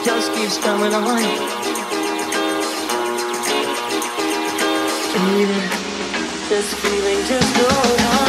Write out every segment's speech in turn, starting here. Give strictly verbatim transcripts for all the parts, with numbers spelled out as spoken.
just keeps coming on. Even this feeling just goes on.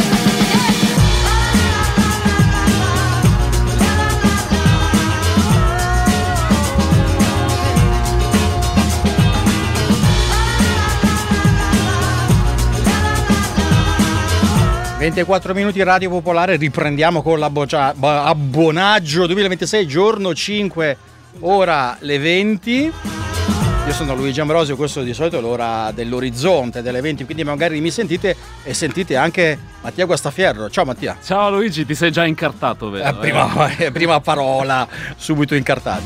ventiquattro minuti Radio Popolare, riprendiamo con l'abbonaggio duemilaventisei, giorno cinque, ora le venti. Io sono Luigi Ambrosio, questo di solito è l'ora dell'orizzonte, delle venti, quindi magari mi sentite e sentite anche Mattia Guastafierro. Ciao Mattia. Ciao Luigi, ti sei già incartato, vero? Eh, prima, eh, prima parola, subito incartato.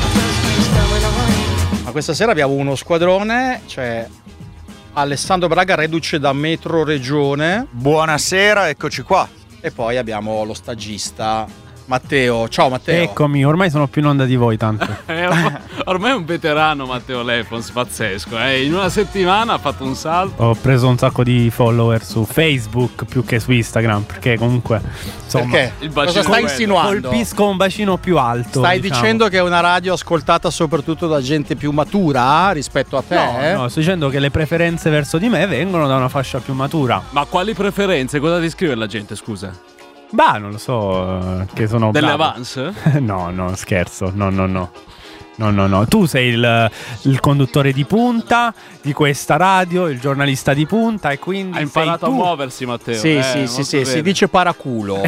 Ma questa sera abbiamo uno squadrone, cioè Alessandro Braga, reduce da Metro Regione. Buonasera, eccoci qua. E poi abbiamo lo stagista Matteo. Ciao Matteo. Eccomi, ormai sono più in onda di voi tanto. Ormai è un veterano Matteo Lefons, pazzesco. Eh? In una settimana ha fatto un salto. Ho preso un sacco di follower su Facebook più che su Instagram, perché comunque insomma, perché? Il Cosa stai insinuando? Colpisco un bacino più alto. Stai diciamo. dicendo che è una radio ascoltata soprattutto da gente più matura rispetto a te? No, no, sto dicendo che le preferenze verso di me vengono da una fascia più matura. Ma quali preferenze? Cosa ti scrive la gente, scusa? Bah, non lo so, che sono Delle bravo. avance? No, no, scherzo, no, no, no. No, no, no. Tu sei il, il conduttore di punta di questa radio, il giornalista di punta, e quindi ha imparato sei tu. a muoversi, Matteo. Sì, eh, sì, sì, sì, bene. si dice paraculo.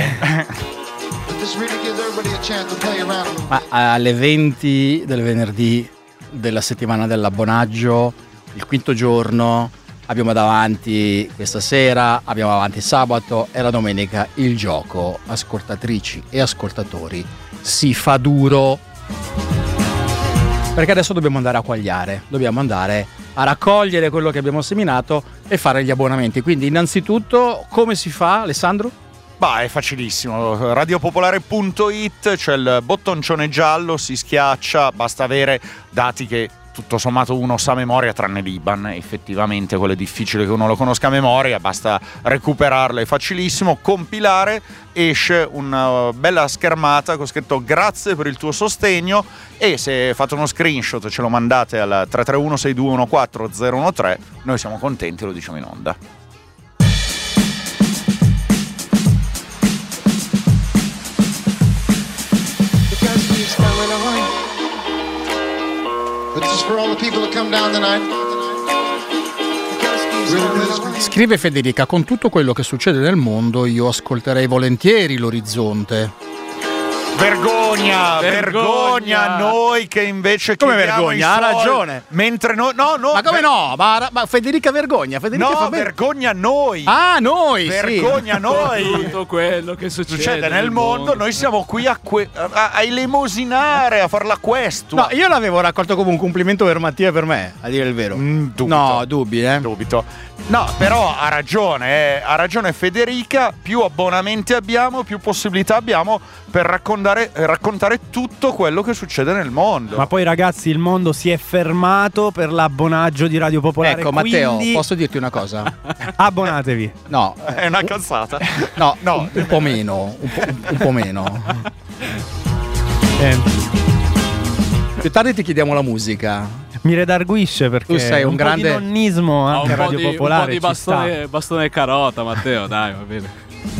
Ma alle venti del venerdì della settimana dell'abbonaggio, il quinto giorno, abbiamo davanti questa sera, abbiamo davanti sabato e la domenica il gioco. Ascoltatrici e ascoltatori, si fa duro, perché adesso dobbiamo andare a quagliare, dobbiamo andare a raccogliere quello che abbiamo seminato e fare gli abbonamenti. Quindi innanzitutto come si fa, Alessandro? Bah, è facilissimo, radiopopolare punto it, c'è il bottoncione giallo, si schiaccia, basta avere dati che tutto sommato uno sa a memoria, tranne l'I B A N, effettivamente quello è difficile che uno lo conosca a memoria, basta recuperarlo, è facilissimo, compilare, esce una bella schermata con scritto grazie per il tuo sostegno, e se fate uno screenshot ce lo mandate al tre tre uno sei due uno quattro zero uno tre, noi siamo contenti e lo diciamo in onda. Scrive Federica: con tutto quello che succede nel mondo io ascolterei volentieri l'orizzonte. Vergogna, vergogna, Vergogna. noi che invece Come chiediamo vergogna? i Ha soldi, ragione. Mentre noi no, no, Ma come ver- no? Ma, ma Federica vergogna, Federica No, fa bene. vergogna noi. Ah, noi, vergogna sì. noi. Tutto quello che succede, Succede nel mondo, noi siamo qui a, que- a-, a elemosinare, a far la questua. No, io l'avevo raccolto come un complimento per Mattia e per me, a dire il vero. Mm, dubito. No, dubbi, eh? Dubito. No, però ha ragione, eh. ha ragione Federica, più abbonamenti abbiamo, più possibilità abbiamo per raccontare, raccontare tutto quello che succede nel mondo. Ma poi ragazzi, il mondo si è fermato per l'abbonaggio di Radio Popolare. Ecco, Matteo, quindi posso dirti una cosa? abbonatevi. No, È una cazzata. no, No. un, un po' meno, un po', un po' meno. Eh, Più tardi ti chiediamo la musica. mi redarguisce perché Tu sei un un grande- po' di nonnismo Ah, anche un, a po Radio di, Popolare un po' di ci bastone, bastone e carota, Matteo, dai, va bene.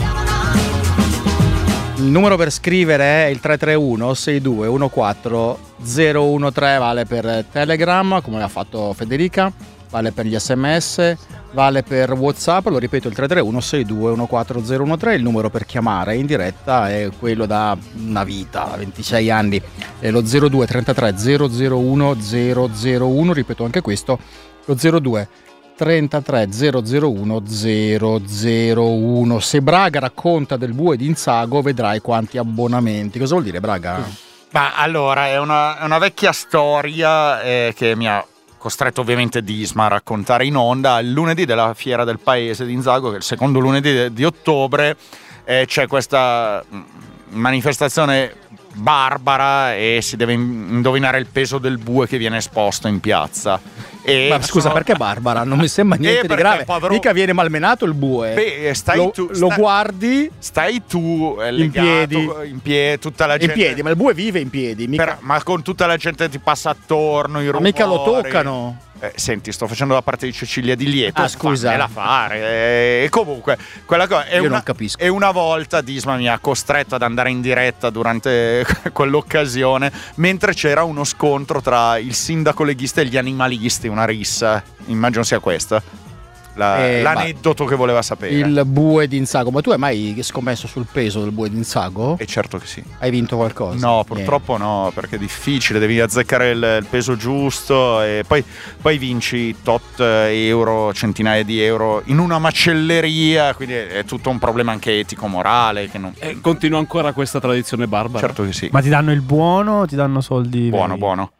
Il numero per scrivere è il tre tre uno sei due uno quattro zero uno tre, vale per Telegram, come ha fatto Federica, vale per gli sms, vale per WhatsApp, lo ripeto, il tre tre uno sei due uno quattro zero uno tre. Il numero per chiamare in diretta è quello da una vita, ventisei anni, è lo zero due trentatré zero zero uno zero zero uno, ripeto anche questo, lo zero due trentatré zero zero uno zero zero uno. Se Braga racconta del bue di Inzago vedrai quanti abbonamenti. Cosa vuol dire, Braga? Ma allora, è una, è una vecchia storia eh, che mi ha costretto ovviamente Disma a raccontare in onda. Il lunedì della fiera del paese di Inzago, che è il secondo lunedì di ottobre, eh, c'è questa manifestazione barbara e si deve indovinare il peso del bue che viene esposto in piazza. E Ma scusa, sono- perché Barbara? Non mi sembra Eh, niente di perché grave. povero- Mica viene malmenato il bue. Beh, stai lo, tu- lo sta- guardi Stai tu eh, In legato, piedi. in piedi, tutta la in gente. piedi, ma il bue vive in piedi. Mica, Per- ma con tutta la gente che ti passa attorno, i ma rumori. mica lo toccano. Eh, senti, sto facendo la parte di Cecilia Di Lieto. Ah, scusa. fammela fare. Eh, E comunque, quella cosa è Io una, non capisco. E una volta Disma mi ha costretto ad andare in diretta durante quell'occasione, mentre c'era uno scontro tra il sindaco leghista e gli animalisti, una rissa. Immagino sia questa. La- Eh, l'aneddoto che voleva sapere. Il bue di Inzago. Ma tu hai mai scommesso sul peso del bue di Inzago? E certo che sì. Hai vinto qualcosa? No, purtroppo no, perché è difficile, devi azzeccare il, il peso giusto e poi, poi vinci tot euro, centinaia di euro in una macelleria, quindi è, è tutto un problema anche etico, morale. Che non... E continua ancora questa tradizione barbara. Certo che sì. Ma ti danno il buono o ti danno soldi? Buono, veri? buono.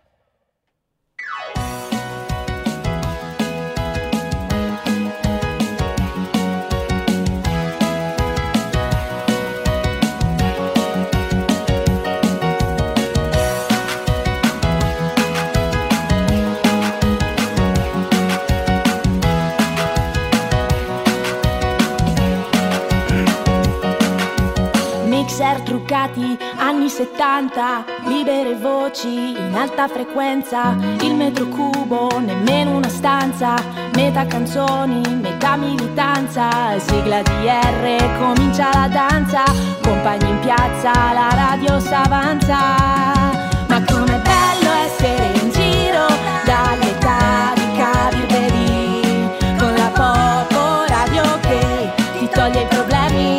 Mixer truccati, anni settanta, libere voci in alta frequenza, il metro cubo, nemmeno una stanza, metà canzoni, metà militanza, sigla D R, comincia la danza, compagni in piazza, la radio s'avanza, ma com'è bello essere in giro, dall'età di Kabir Bedi, con la Popo Radio che ti toglie i problemi.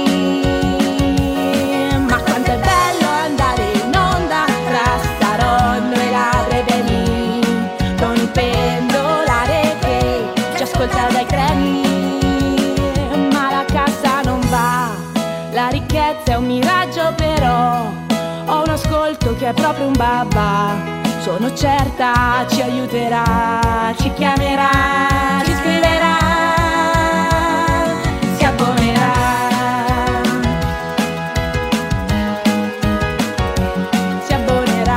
È un miraggio però, ho un ascolto che è proprio un babà, sono certa ci aiuterà, ci chiamerà, ci scriverà, si abbonerà, si abbonerà.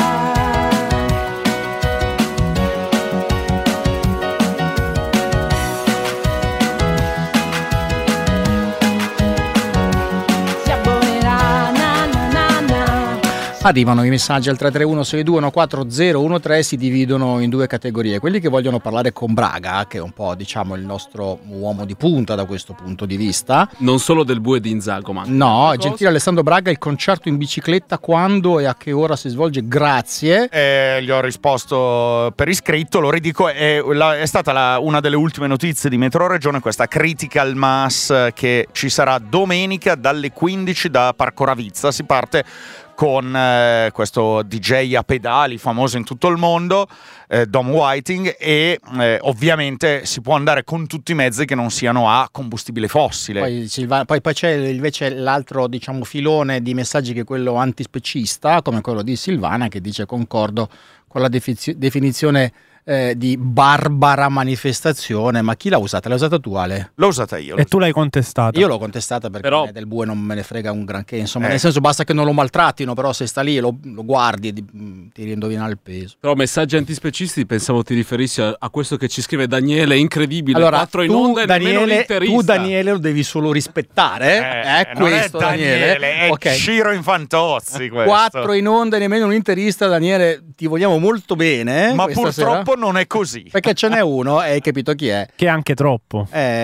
Arrivano i messaggi al tre tre uno sei due uno quattro zero uno tre, si dividono in due categorie. Quelli che vogliono parlare con Braga, che è un po', diciamo, il nostro uomo di punta da questo punto di vista. Non solo del bue di Inzago, ma anche No, altre cose. gentile Alessandro Braga, il concerto in bicicletta quando e a che ora si svolge? Grazie. Eh, gli ho risposto per iscritto, lo ridico, è, la- è stata la- una delle ultime notizie di Metro Regione, questa Critical Mass che ci sarà domenica dalle quindici da Parco Ravizza. Si parte con eh, questo D J a pedali famoso in tutto il mondo, eh, Dom Whiting, e eh, ovviamente si può andare con tutti i mezzi che non siano a combustibile fossile. Poi, Silva- poi, poi c'è invece l'altro, diciamo, filone di messaggi, che è quello antispecista, come quello di Silvana, che dice: concordo con la defizi- definizione eh, di barbara manifestazione. Ma chi l'ha usata? L'hai usata tu, Ale? L'ho usata io. E tu l'hai contestata. Io l'ho contestata perché Però- a me del bue non me ne frega un granché, insomma, Eh. nel senso, basta che non lo maltrattino, però se sta lì e lo, lo guardi e di- ti rindovinare il peso. Però messaggi antispecisti, pensavo ti riferissi a, a questo che ci scrive Daniele, incredibile, Allora, quattro in tu, onda e nemmeno Daniele, l'interista. tu Daniele lo devi solo rispettare, eh? È non questo, è Daniele, è Ok. Ciro Infantozzi questo. Quattro in onda e nemmeno un interista. Daniele, ti vogliamo molto bene, eh, Ma questa purtroppo sera, non è così. perché ce n'è uno e hai capito chi è. Che è anche troppo.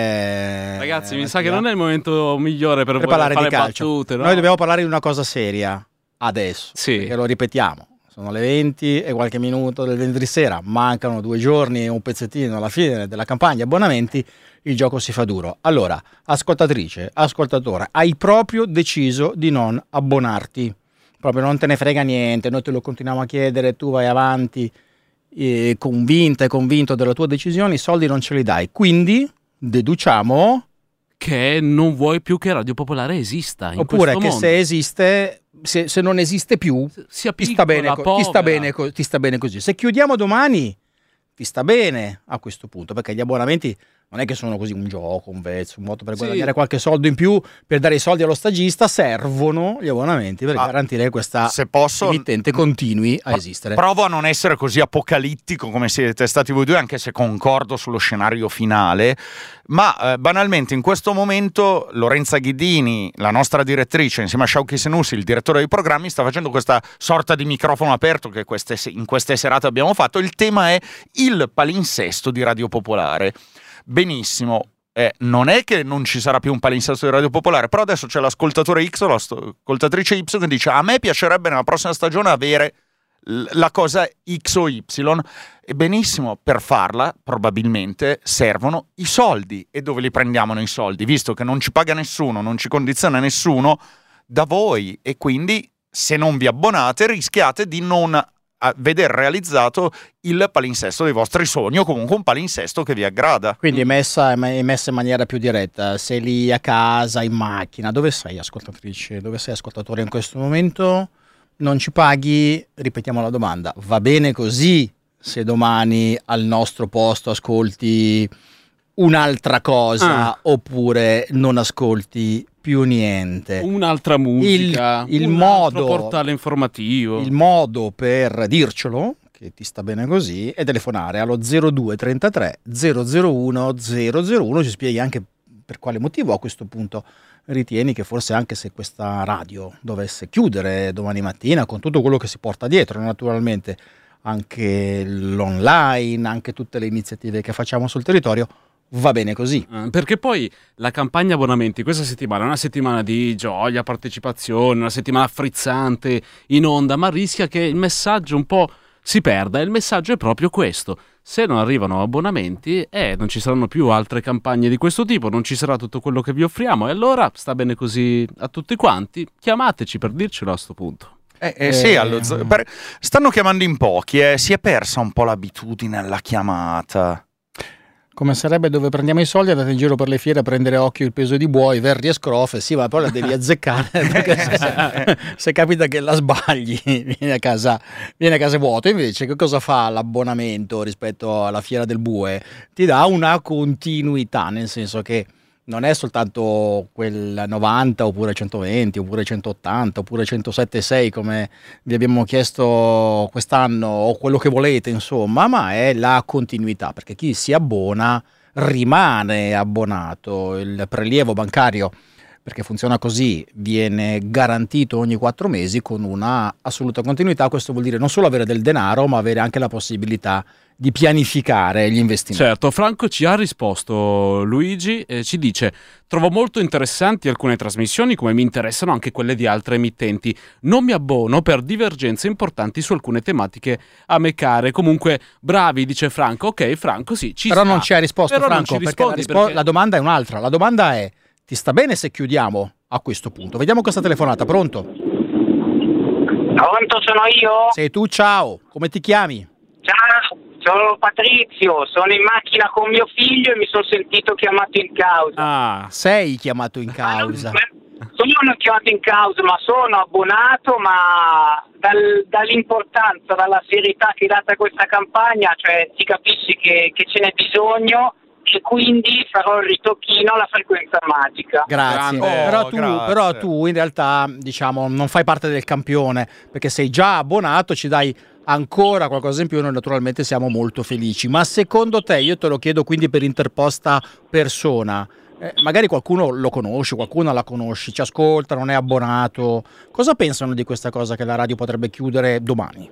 Eh, Ragazzi, mi sa che non è il momento migliore per, per voi parlare fare di calcio. battute, no? Noi dobbiamo parlare di una cosa seria adesso, Sì. perché lo ripetiamo. Sono le venti e qualche minuto del venerdì sera, mancano due giorni e un pezzettino alla fine della campagna abbonamenti, il gioco si fa duro. Allora, ascoltatrice, ascoltatore, hai proprio deciso di non abbonarti, proprio non te ne frega niente, noi te lo continuiamo a chiedere, tu vai avanti eh, convinta e convinto della tua decisione, i soldi non ce li dai, quindi deduciamo, Che non vuoi più che Radio Popolare esista in oppure questo che mondo. se esiste, se, se non esiste più, sia ti sta, piccola, bene, co- ti, sta povera. bene, co- ti sta bene così. Se chiudiamo domani, ti sta bene a questo punto, perché gli abbonamenti non è che sono così un gioco, un vezzo, un modo per Sì. guadagnare qualche soldo in più, per dare i soldi allo stagista, servono gli abbonamenti per Ah, garantire che questa se posso, emittente continui a esistere. provo a non essere così apocalittico come siete stati voi due, anche se concordo sullo scenario finale, ma eh, banalmente in questo momento Lorenza Ghidini, la nostra direttrice, insieme a Shauki Senussi, il direttore dei programmi, sta facendo questa sorta di microfono aperto che queste, in queste serate abbiamo fatto. Il tema è il palinsesto di Radio Popolare. Benissimo, eh, non è che non ci sarà più un palinsesto di Radio Popolare, però adesso c'è l'ascoltatore X o l'ascoltatrice Y che dice: a me piacerebbe nella prossima stagione avere l- la cosa X o Y. E benissimo, per farla probabilmente servono i soldi. E dove li prendiamo i soldi? Visto che non ci paga nessuno, non ci condiziona nessuno, da voi. E quindi se non vi abbonate rischiate di non a vedere realizzato il palinsesto dei vostri sogni, o comunque un palinsesto che vi aggrada. Quindi è messa, è messa in maniera più diretta. Sei lì a casa, in macchina, dove sei ascoltatrice, dove sei ascoltatore in questo momento, non ci paghi, ripetiamo la domanda, va bene così se domani al nostro posto ascolti un'altra cosa Ah. oppure non ascolti più niente? Un'altra musica, Il- il un modo- altro portale informativo. Il modo per dircelo, che ti sta bene così, è telefonare allo zero due trentatré zero zero uno zero zero uno. Ci spieghi anche per quale motivo a questo punto ritieni che forse anche se questa radio dovesse chiudere domani mattina, con tutto quello che si porta dietro, naturalmente anche l'online, anche tutte le iniziative che facciamo sul territorio, va bene così. Eh, Perché poi la campagna abbonamenti questa settimana è una settimana di gioia, partecipazione, una settimana frizzante in onda, ma rischia che il messaggio un po' si perda. E il messaggio è proprio questo: se non arrivano abbonamenti, eh, non ci saranno più altre campagne di questo tipo, non ci sarà tutto quello che vi offriamo, e allora sta bene così a tutti quanti. Chiamateci per dircelo a sto punto. Eh, eh, sì, allo z- per- stanno chiamando in pochi, eh. Si è persa un po' l'abitudine alla chiamata. Come sarebbe dove prendiamo i soldi, andate in giro per le fiere a prendere a occhio il peso di buoi, verri e scrofe, sì, ma poi la devi azzeccare, perché se, se- se capita che la sbagli vieni a casa, vieni a casa vuoto. Invece che cosa fa l'abbonamento rispetto alla fiera del bue? Ti dà una continuità, nel senso che non è soltanto quel novanta oppure centoventi oppure centottanta oppure centosette virgola sei come vi abbiamo chiesto quest'anno, o quello che volete insomma, ma è la continuità, perché chi si abbona rimane abbonato. Il prelievo bancario, perché funziona così, viene garantito ogni quattro mesi con una assoluta continuità. Questo vuol dire non solo avere del denaro, ma avere anche la possibilità di pianificare gli investimenti. Certo, Franco ci ha risposto, Luigi, eh, ci dice: trovo molto interessanti alcune trasmissioni, come mi interessano anche quelle di altre emittenti. Non mi abbono per divergenze importanti su alcune tematiche a me care. Comunque bravi, dice Franco. Ok, Franco, sì, ci Però sta. non ci ha risposto Però non Franco, ci perché, la, rispondi rispo- perché- la domanda è un'altra. La domanda è: ti sta bene se chiudiamo a questo punto? Vediamo questa telefonata. Pronto? Pronto, sono io? Sei tu, ciao, come ti chiami? Ciao, sono Patrizio, sono in macchina con mio figlio e mi sono sentito chiamato in causa. Ah, Sei chiamato in causa. Sono chiamato in causa, ma sono abbonato, ma dal- dall'importanza, dalla serietà che è data questa campagna, cioè si capisce che, che ce n'è bisogno, e quindi farò il ritocchino alla frequenza magica. Grazie. Grande. Però, Oh, tu, grazie. però tu in realtà diciamo non fai parte del campione, perché sei già abbonato, ci dai ancora qualcosa in più, noi naturalmente siamo molto felici. Ma secondo te, io te lo chiedo quindi per interposta persona, eh, magari qualcuno lo conosce, qualcuno la conosci, ci ascolta, non è abbonato, cosa pensano di questa cosa che la radio potrebbe chiudere domani?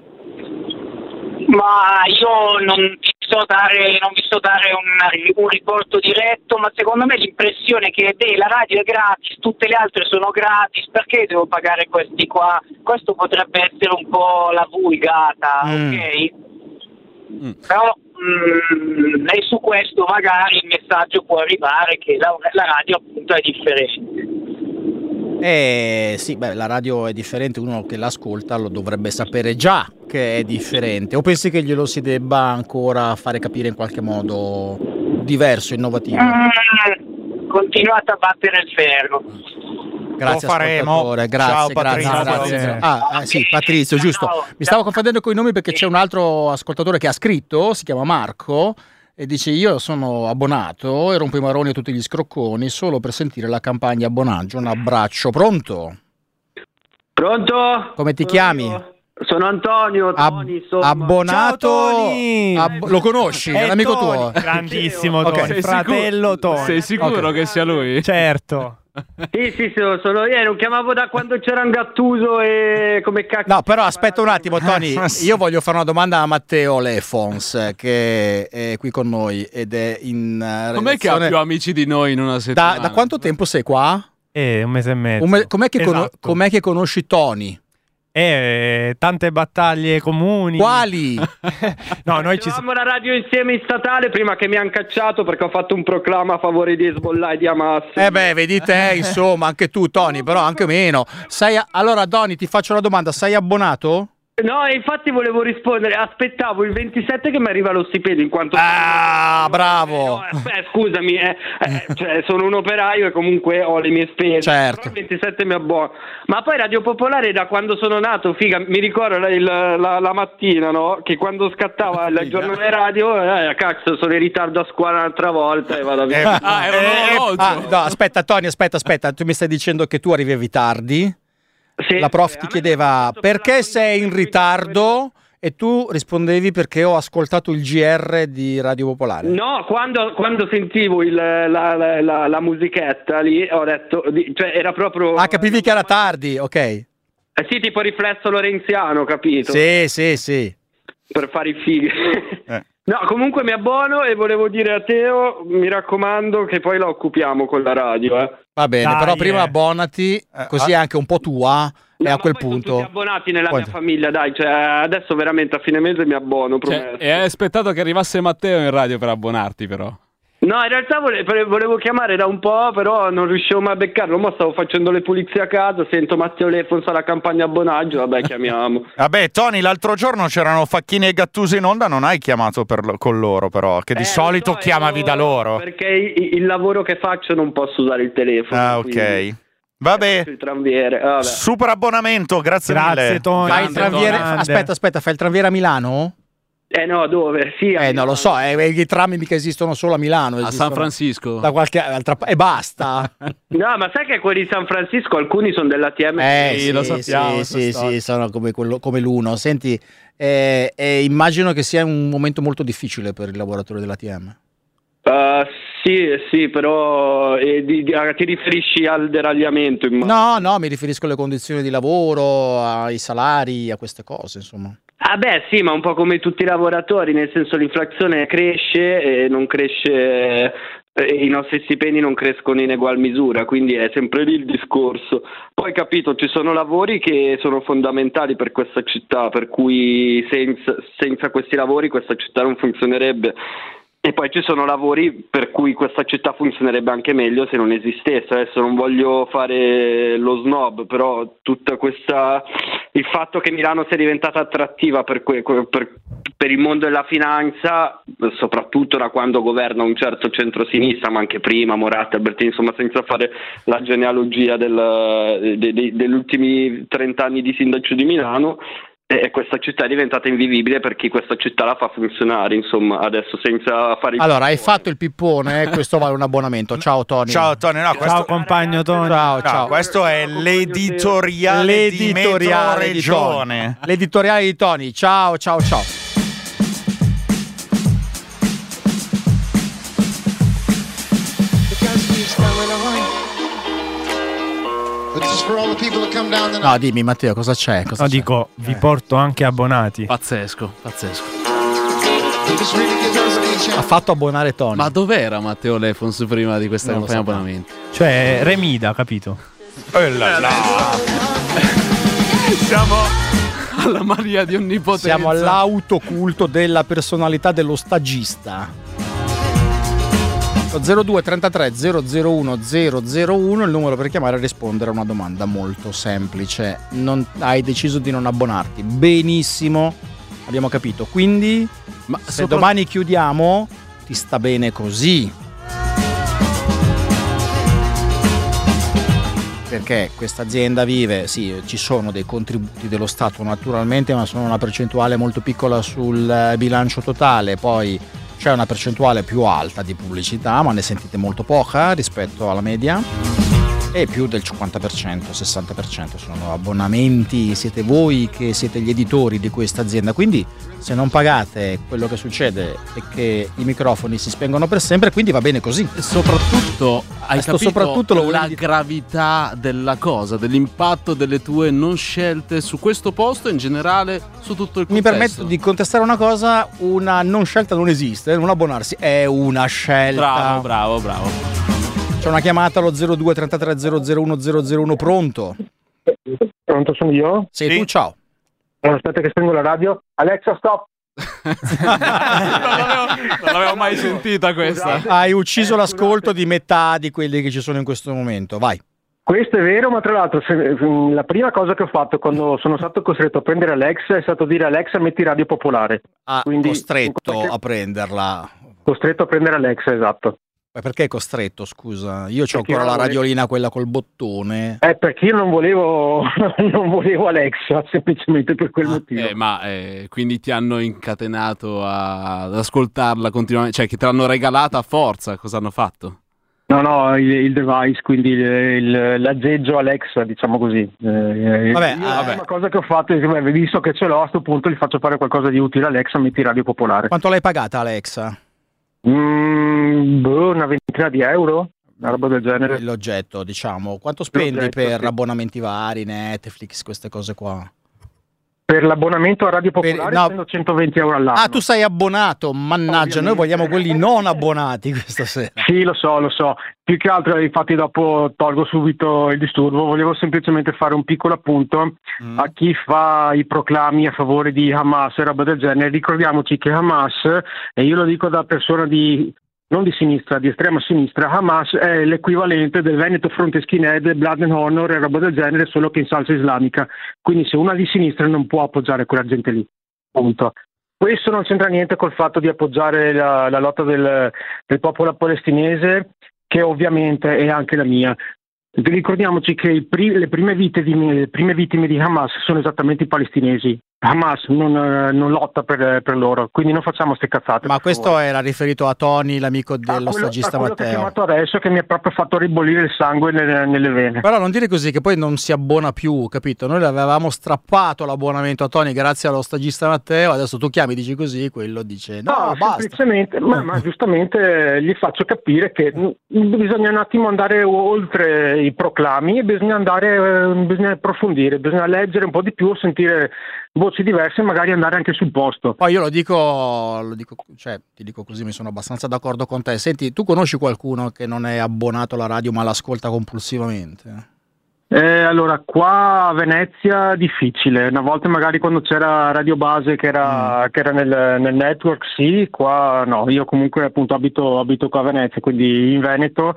Ma io non vi so dare, non vi so dare un, un riporto diretto, ma secondo me l'impressione è che beh, la radio è gratis, tutte le altre sono gratis, perché devo pagare questi qua? Questo potrebbe essere un po' la vulgata, Mm. ok? Mm. Però mm, e su questo magari il messaggio può arrivare che la, la radio appunto è differente. Eh sì, beh, la radio è differente, uno che l'ascolta lo dovrebbe sapere già che è differente, o pensi che glielo si debba ancora fare capire in qualche modo diverso, innovativo? Mm, continuate a battere il ferro. Grazie, Lo faremo. ascoltatore, grazie, Ciao, grazie, Patrizio. grazie. Grazie. Ah, eh, sì, Patrizio, giusto. Ciao. Mi stavo confondendo con i nomi perché c'è un altro ascoltatore che ha scritto, si chiama Marco, e dice: io sono abbonato e rompo i maroni a tutti gli scrocconi solo per sentire la campagna abbonaggio. Un abbraccio. Pronto? Pronto? Come ti Sono chiami? io. Sono Antonio, Tony, Ab- insomma. abbonato. Ciao, Tony! Ab- lo conosci? È, È un amico Tony, tuo. grandissimo Ok. Tony, Sei fratello sicuro? Tony. Sei sicuro Ok. che sia lui? Certo. Sì, sì, sono, sono io, lo chiamavo da quando c'era Gattuso e come cacchio. No, però aspetta un attimo, Tony. Ma sì. Io voglio fare una domanda a Matteo Lefons, che è qui con noi ed è in uh, Com'è che ha redazione- più amici di noi in una da, settimana? da quanto tempo sei qua? Eh, un mese e mezzo. Un me- com'è, che cono- Esatto. com'è che conosci Tony? Eh, tante battaglie comuni. Quali? No, noi ci Facevamo la radio insieme in statale prima che mi hanno cacciato perché ho fatto un proclama a favore di Hezbollah e di Hamas. Eh beh, vedi te, insomma, anche tu, Tony, però anche meno. Sei a- allora, Tony, ti faccio la domanda: sei abbonato? No, e infatti volevo rispondere, aspettavo il ventisette che mi arriva lo stipendio in quanto... Ah, bravo. No, eh, scusami, eh, eh, cioè, sono un operaio e comunque ho le mie spese. Certo. Però il ventisette mi abbuono. Ma poi Radio Popolare da quando sono nato, figa, mi ricordo la, il- la, la mattina, no? Che quando scattava il giornale radio, eh, cazzo, sono in ritardo a scuola un'altra volta e vado via. Ah, era un Eh, orologio. ah, no, aspetta, Tony, aspetta, aspetta. Tu mi stai dicendo che tu arrivavi tardi? Sì, La prof eh, ti a me chiedeva mi ha perché fatto sei in parlare ritardo e tu rispondevi perché ho ascoltato il G R di Radio Popolare. No, quando, quando sentivo il, la, la, la, la musichetta lì, ho detto, di- cioè era proprio... Ah, capivi che era tardi, ok. Eh sì, tipo riflesso lorenziano, capito? Sì, sì, sì. Per fare i fighi. Eh. No, comunque mi abbono e volevo dire a Teo, mi raccomando che poi la occupiamo con la radio, eh. Va bene, Dai, però prima eh. abbonati, così ah. è anche un po' tua e No, a ma quel poi sono punto... tutti abbonati nella Poi- mia famiglia, dai, cioè adesso veramente a fine mese mi abbono, Cioè, promesso. e hai aspettato che arrivasse Matteo in radio per abbonarti, però. No, in realtà vole- volevo chiamare da un po', però non riuscivo mai a beccarlo. Mo stavo facendo le pulizie a casa, sento Matteo Lefons alla campagna abbonaggio, vabbè, chiamiamo. Vabbè, Tony, l'altro giorno c'erano Facchini e Gattuso in onda, non hai chiamato per lo- con loro però, che di Eh, solito lo so, chiamavi io- da loro. Perché i- il lavoro che faccio non posso usare il telefono. Ah, quindi ok. Vabbè, il tranviere, vabbè. super abbonamento, grazie, Grazie mille. Tony. Fai il Grande, tranviere... grande. Aspetta, aspetta, fai il tranviere a Milano? Eh no, dove? Sì, Eh, non lo so, eh, i tram mica esistono solo a Milano. A esistono San Francisco. Da qualche altra parte. E basta. No, ma sai che quelli di San Francisco alcuni sono dell'A T M? Eh, Sì, sì, lo sappiamo, sì, sì, questa sì, sono come, quello- come l'uno. Senti, eh, eh, immagino che sia un momento molto difficile per i lavoratori dell'A T M. Uh, sì, sì, però eh, di- di- ah, ti riferisci al deragliamento? immagino. No, no, mi riferisco alle condizioni di lavoro, ai salari, a queste cose, insomma. Ah beh sì, ma un po' come tutti i lavoratori, nel senso l'inflazione cresce e non cresce, eh, i nostri stipendi non crescono in egual misura, quindi è sempre lì il discorso. Poi capito, ci sono lavori che sono fondamentali per questa città, per cui senza, senza questi lavori questa città non funzionerebbe. E poi ci sono lavori per cui questa città funzionerebbe anche meglio se non esistesse. Adesso non voglio fare lo snob, però tutta questa il fatto che Milano sia diventata attrattiva per, que- per, per il mondo della finanza, soprattutto da quando governa un certo centrosinistra, ma anche prima Moratti, Albertini, insomma, senza fare la genealogia del, de- de- degli ultimi trent'anni di sindaco di Milano. E questa città è diventata invivibile per chi questa città la fa funzionare, insomma, adesso senza fare il Allora, hai pippone. fatto il pippone, questo vale un abbonamento. Ciao Tony. Ciao Tony, no, questo, Ciao compagno Tony. Ciao, no, ciao. questo è l'editoriale di L'editoriale di Tony. Metroregione. L'editoriale di Tony. Ciao, ciao, ciao. No, dimmi Matteo, cosa c'è? Cosa No, c'è? dico, vi porto anche abbonati. Pazzesco, pazzesco. Ha fatto abbonare Tony. Ma dov'era Matteo Lefons prima di questa Non lo campagna sappiamo. abbonamenti? Cioè, Remida, capito? Eh là là. Siamo alla Maria di Onnipotenza. Siamo all'autoculto della personalità dello stagista. zero due trentatré zero zero uno zero zero uno il numero per chiamare e rispondere a una domanda molto semplice. Non, hai deciso di non abbonarti. Benissimo, abbiamo capito. Quindi, Ma se sopra- domani chiudiamo, ti sta bene così. Perché questa azienda vive, sì, ci sono dei contributi dello Stato naturalmente, ma sono una percentuale molto piccola sul bilancio totale. Poi c'è una percentuale più alta di pubblicità, ma ne sentite molto poca rispetto alla media, e più del cinquanta per cento, sessanta per cento sono abbonamenti, siete voi che siete gli editori di questa azienda, quindi se non pagate quello che succede è che i microfoni si spengono per sempre, quindi va bene così. E soprattutto hai Questo capito soprattutto lo la volevi- gravità della cosa, dell'impatto delle tue non scelte su questo posto e in generale su tutto il contesto. Mi permetto di contestare una cosa, una non scelta non esiste, non abbonarsi è una scelta. Bravo, bravo, bravo. C'è una chiamata allo zero due trentatré zero zero uno zero zero uno, pronto? Pronto, sono io? Sei tu, ciao. Aspetta che spengo la radio. Alexa, stop. non, l'avevo, non l'avevo mai sentita questa. Hai ucciso l'ascolto di metà di quelli che ci sono in questo momento, vai. Questo è vero, ma tra l'altro se- la prima cosa che ho fatto quando sono stato costretto a prendere Alexa è stato dire Alexa metti Radio Popolare. Ah, Quindi, costretto in qualche- a prenderla. Costretto a prendere Alexa, esatto. Ma perché costretto, scusa? Io c'ho Perché ancora io la non radiolina, quella col bottone. Eh, perché io non volevo non volevo Alexa, semplicemente per quel motivo. Eh, ma eh, quindi ti hanno incatenato a- ad ascoltarla continuamente, cioè che te l'hanno regalata a forza, cosa hanno fatto? No, no, il, il device, quindi il, il- l'aggeggio Alexa, diciamo così. Eh, Vabbè, io ah, la vabbè. prima cosa che ho fatto è che, beh, visto che ce l'ho, a sto punto gli faccio fare qualcosa di utile. Alexa, metti Radio Popolare. Quanto l'hai pagata, Alexa? Mm, boh, una ventina di euro, una roba del genere. L'oggetto, diciamo. Quanto spendi L'oggetto, per sì. abbonamenti vari, Netflix, queste cose qua? Per l'abbonamento a Radio Popolare Per- no. spendo centoventi euro all'anno. Ah, tu sei abbonato, mannaggia, noi Ovviamente. vogliamo quelli non abbonati questa sera. Sì, lo so, lo so. Più che altro, infatti, dopo tolgo subito il disturbo. Volevo semplicemente fare un piccolo appunto Mm. a chi fa i proclami a favore di Hamas e roba del genere. Ricordiamoci che Hamas, e io lo dico da persona di non di sinistra, di estrema sinistra, Hamas è l'equivalente del Veneto Fronte Skinhead, Blood and Honor e roba del genere, solo che in salsa islamica. Quindi se una di sinistra non può appoggiare quella gente lì, punto. Questo non c'entra niente col fatto di appoggiare la, la lotta del, del popolo palestinese, che ovviamente è anche la mia. Ricordiamoci che i pri- le, prime vite di, le prime vittime di Hamas sono esattamente i palestinesi. Hamas non, eh, non lotta per, per loro, quindi non facciamo ste cazzate. Ma per questo favore. era riferito a Tony, l'amico A dello quello- stagista a quello che ho Matteo. chiamato adesso, che mi ha proprio fatto ribollire il sangue nelle, nelle vene. Però non dire così che poi non si abbona più, capito? Noi avevamo strappato l'abbonamento a Tony grazie allo stagista Matteo, adesso tu chiami, dici così, quello dice no, No, basta. semplicemente, ma, ma giustamente gli faccio capire che mh, bisogna un attimo andare oltre i proclami e bisogna andare, eh, bisogna approfondire, bisogna leggere un po' di più, sentire voci diverse e magari andare anche sul posto. Poi io lo dico, lo dico, cioè ti dico così, mi sono abbastanza d'accordo con te. Senti, tu conosci qualcuno che non è abbonato alla radio ma l'ascolta compulsivamente? Eh, allora, qua a Venezia difficile, una volta magari quando c'era Radio Base che era, che era nel, nel network, sì, qua no, io comunque appunto abito, abito qua a Venezia, quindi in Veneto,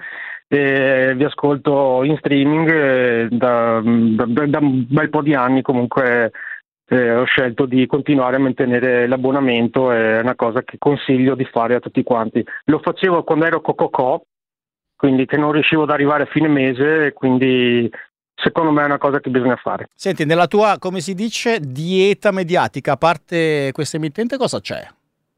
e vi ascolto in streaming eh, da, da, da un bel po' di anni comunque. Eh, ho scelto di continuare a mantenere l'abbonamento, è una cosa che consiglio di fare a tutti quanti. Lo facevo quando ero Cococò, quindi che non riuscivo ad arrivare a fine mese, quindi secondo me è una cosa che bisogna fare. Senti, nella tua, come si dice, dieta mediatica, a parte questa emittente, cosa c'è?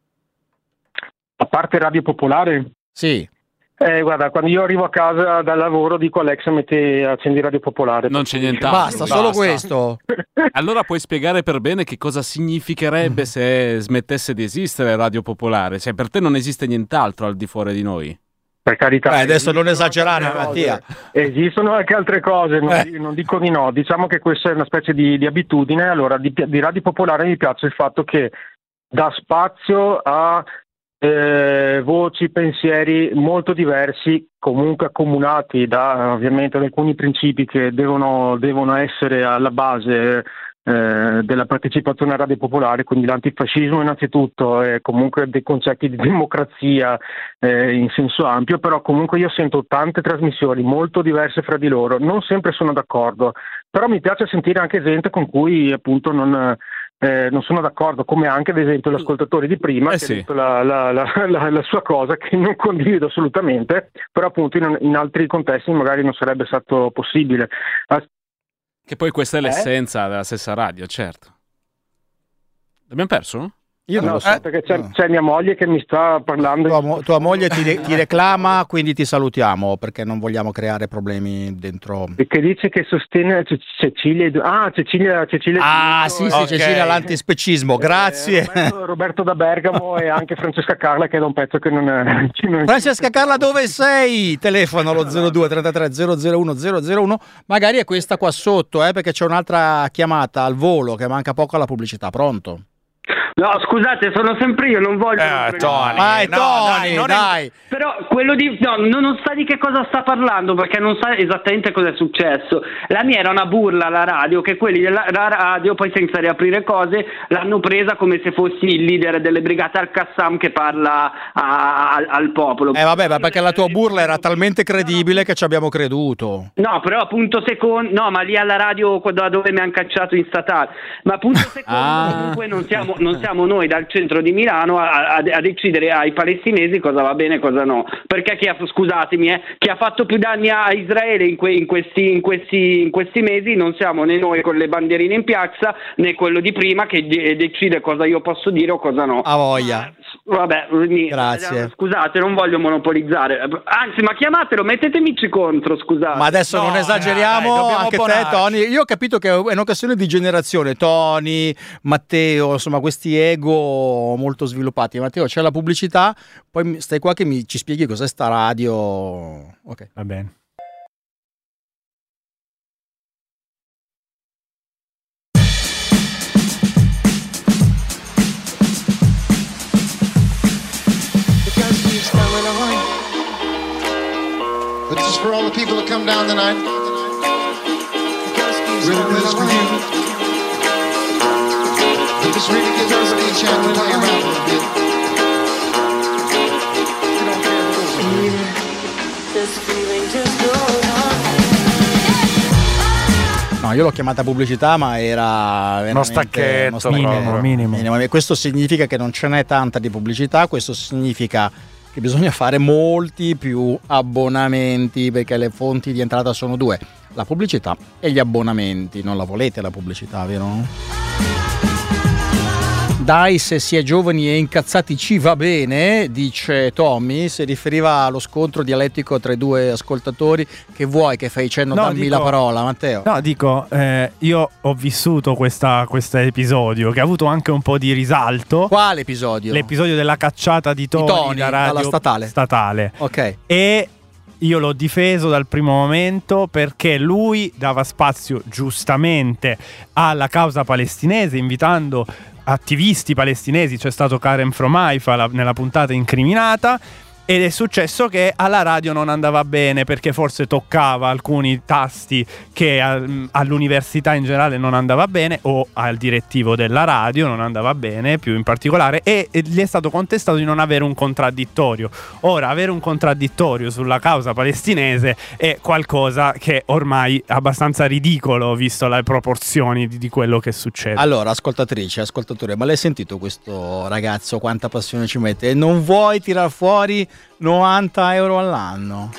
A parte Radio Popolare? Sì. Eh, guarda, quando io arrivo a casa dal lavoro dico Alexa metti, accendi Radio Popolare. Non c'è nient'altro. Basta, solo questo. Allora puoi spiegare per bene che cosa significherebbe se smettesse di esistere Radio Popolare? Cioè per te non esiste nient'altro al di fuori di noi? Per carità. Beh, adesso non esagerare, altre Mattia. cose. Esistono anche altre cose, non, Eh. non dico di no. Diciamo che questa è una specie di, di abitudine. Allora, di, di Radio Popolare mi piace il fatto che dà spazio a eh, voci, pensieri molto diversi, comunque accomunati da ovviamente da alcuni principi che devono, devono essere alla base eh, della partecipazione a Radio Popolare, quindi l'antifascismo innanzitutto e comunque dei concetti di democrazia eh, in senso ampio, però comunque io sento tante trasmissioni molto diverse fra di loro, non sempre sono d'accordo, però mi piace sentire anche gente con cui appunto non... Eh, non sono d'accordo, come anche ad esempio l'ascoltatore di prima Eh che sì. ha detto la, la, la, la, la sua cosa che non condivido assolutamente, però appunto in, in altri contesti magari non sarebbe stato possibile. Ah, Che poi questa è Eh? l'essenza della stessa radio, certo. L'abbiamo perso? Io non No, lo so. perché c'è, No. c'è mia moglie che mi sta parlando. Tua, mo- tua moglie ti, ti reclama, quindi ti salutiamo perché non vogliamo creare problemi dentro. Che dice che sostiene Ce- Cecilia. Ah, Cecilia. Cecilia Ah, sì, sì, Ok. Cecilia, l'antispecismo. Grazie. Eh, Roberto, Roberto da Bergamo e anche Francesca Carla, che è da un pezzo che non è. che non- Francesca Carla, dove sei? Telefono allo zero due trentatré zero zero uno zero zero uno. Magari è questa qua sotto, eh, perché c'è un'altra chiamata al volo che manca poco alla pubblicità. Pronto? No, scusate, sono sempre io, non voglio. Eh, Tony. Vai, no, Tony, dai, non è- dai. Però quello di no, non sa di che cosa sta parlando, perché non sa esattamente cosa è successo. La mia era una burla alla radio, che quelli della la radio, poi senza riaprire cose, l'hanno presa come se fossi il leader delle brigate al-Qassam che parla a- al, al popolo. Eh vabbè, ma perché la tua burla era talmente credibile che ci abbiamo creduto. No, però appunto secondo, no, ma lì alla radio da dove mi hanno cacciato in statale. Ma appunto secondo, Ah. comunque non siamo, non siamo noi dal centro di Milano a, a- a decidere ai palestinesi cosa va bene e cosa no. Perché chi ha, scusatemi, eh, chi ha fatto più danni a Israele in, que- in questi, in, questi, in questi mesi non siamo né noi con le bandierine in piazza né quello di prima che de- decide cosa io posso dire o cosa no. A voglia. Vabbè, mi- Grazie. Scusate, non voglio monopolizzare. Anzi, ma chiamatelo, mettetemici contro, scusate. Ma adesso No, non esageriamo, dai, dobbiamo anche te abbonarci. Tony. Io ho capito che è un'occasione di generazione. Tony, Matteo, insomma questi ego molto sviluppati. Matteo, c'è la pubblicità, poi mi- stai qua che mi, ci spieghi cos'è sta radio. Ok. Va bene. The ghost keeps going on. This is for all the people that come down tonight. The ghost keeps Rhythm going is for on. you. But this really gives everybody a chance to play around a little bit. You don't care if it goes on. This feeling just goes on. No, io l'ho chiamata pubblicità, ma era veramente stacchetto, uno stacchetto. Minimo, minimo. Minimo. E questo significa che non ce n'è tanta di pubblicità, questo significa che bisogna fare molti più abbonamenti perché le fonti di entrata sono due, la pubblicità e gli abbonamenti. Non la volete la pubblicità, vero? Dai, se si è giovani e incazzati ci va bene, dice Tommy, si riferiva allo scontro dialettico tra i due ascoltatori. Che vuoi che fai cenno, No, dammi dico- la parola, Matteo. No, dico, eh, io ho vissuto questo episodio che ha avuto anche un po' di risalto. Quale episodio? L'episodio della cacciata di Tony, Tony da radio dalla statale. statale. Ok. E io l'ho difeso dal primo momento perché lui dava spazio giustamente alla causa palestinese, invitando attivisti palestinesi. C'è stato Karen from Haifa la- nella puntata incriminata. Ed è successo che alla radio non andava bene perché forse toccava alcuni tasti che a- all'università in generale non andava bene, o al direttivo della radio non andava bene più in particolare, e, e gli è stato contestato di non avere un contraddittorio. Ora, avere un contraddittorio sulla causa palestinese è qualcosa che ormai è abbastanza ridicolo visto le proporzioni di, di quello che succede. Allora, ascoltatrice, ascoltatore, ma l'hai sentito questo ragazzo quanta passione ci mette? E non vuoi tirar fuori novanta euro all'anno?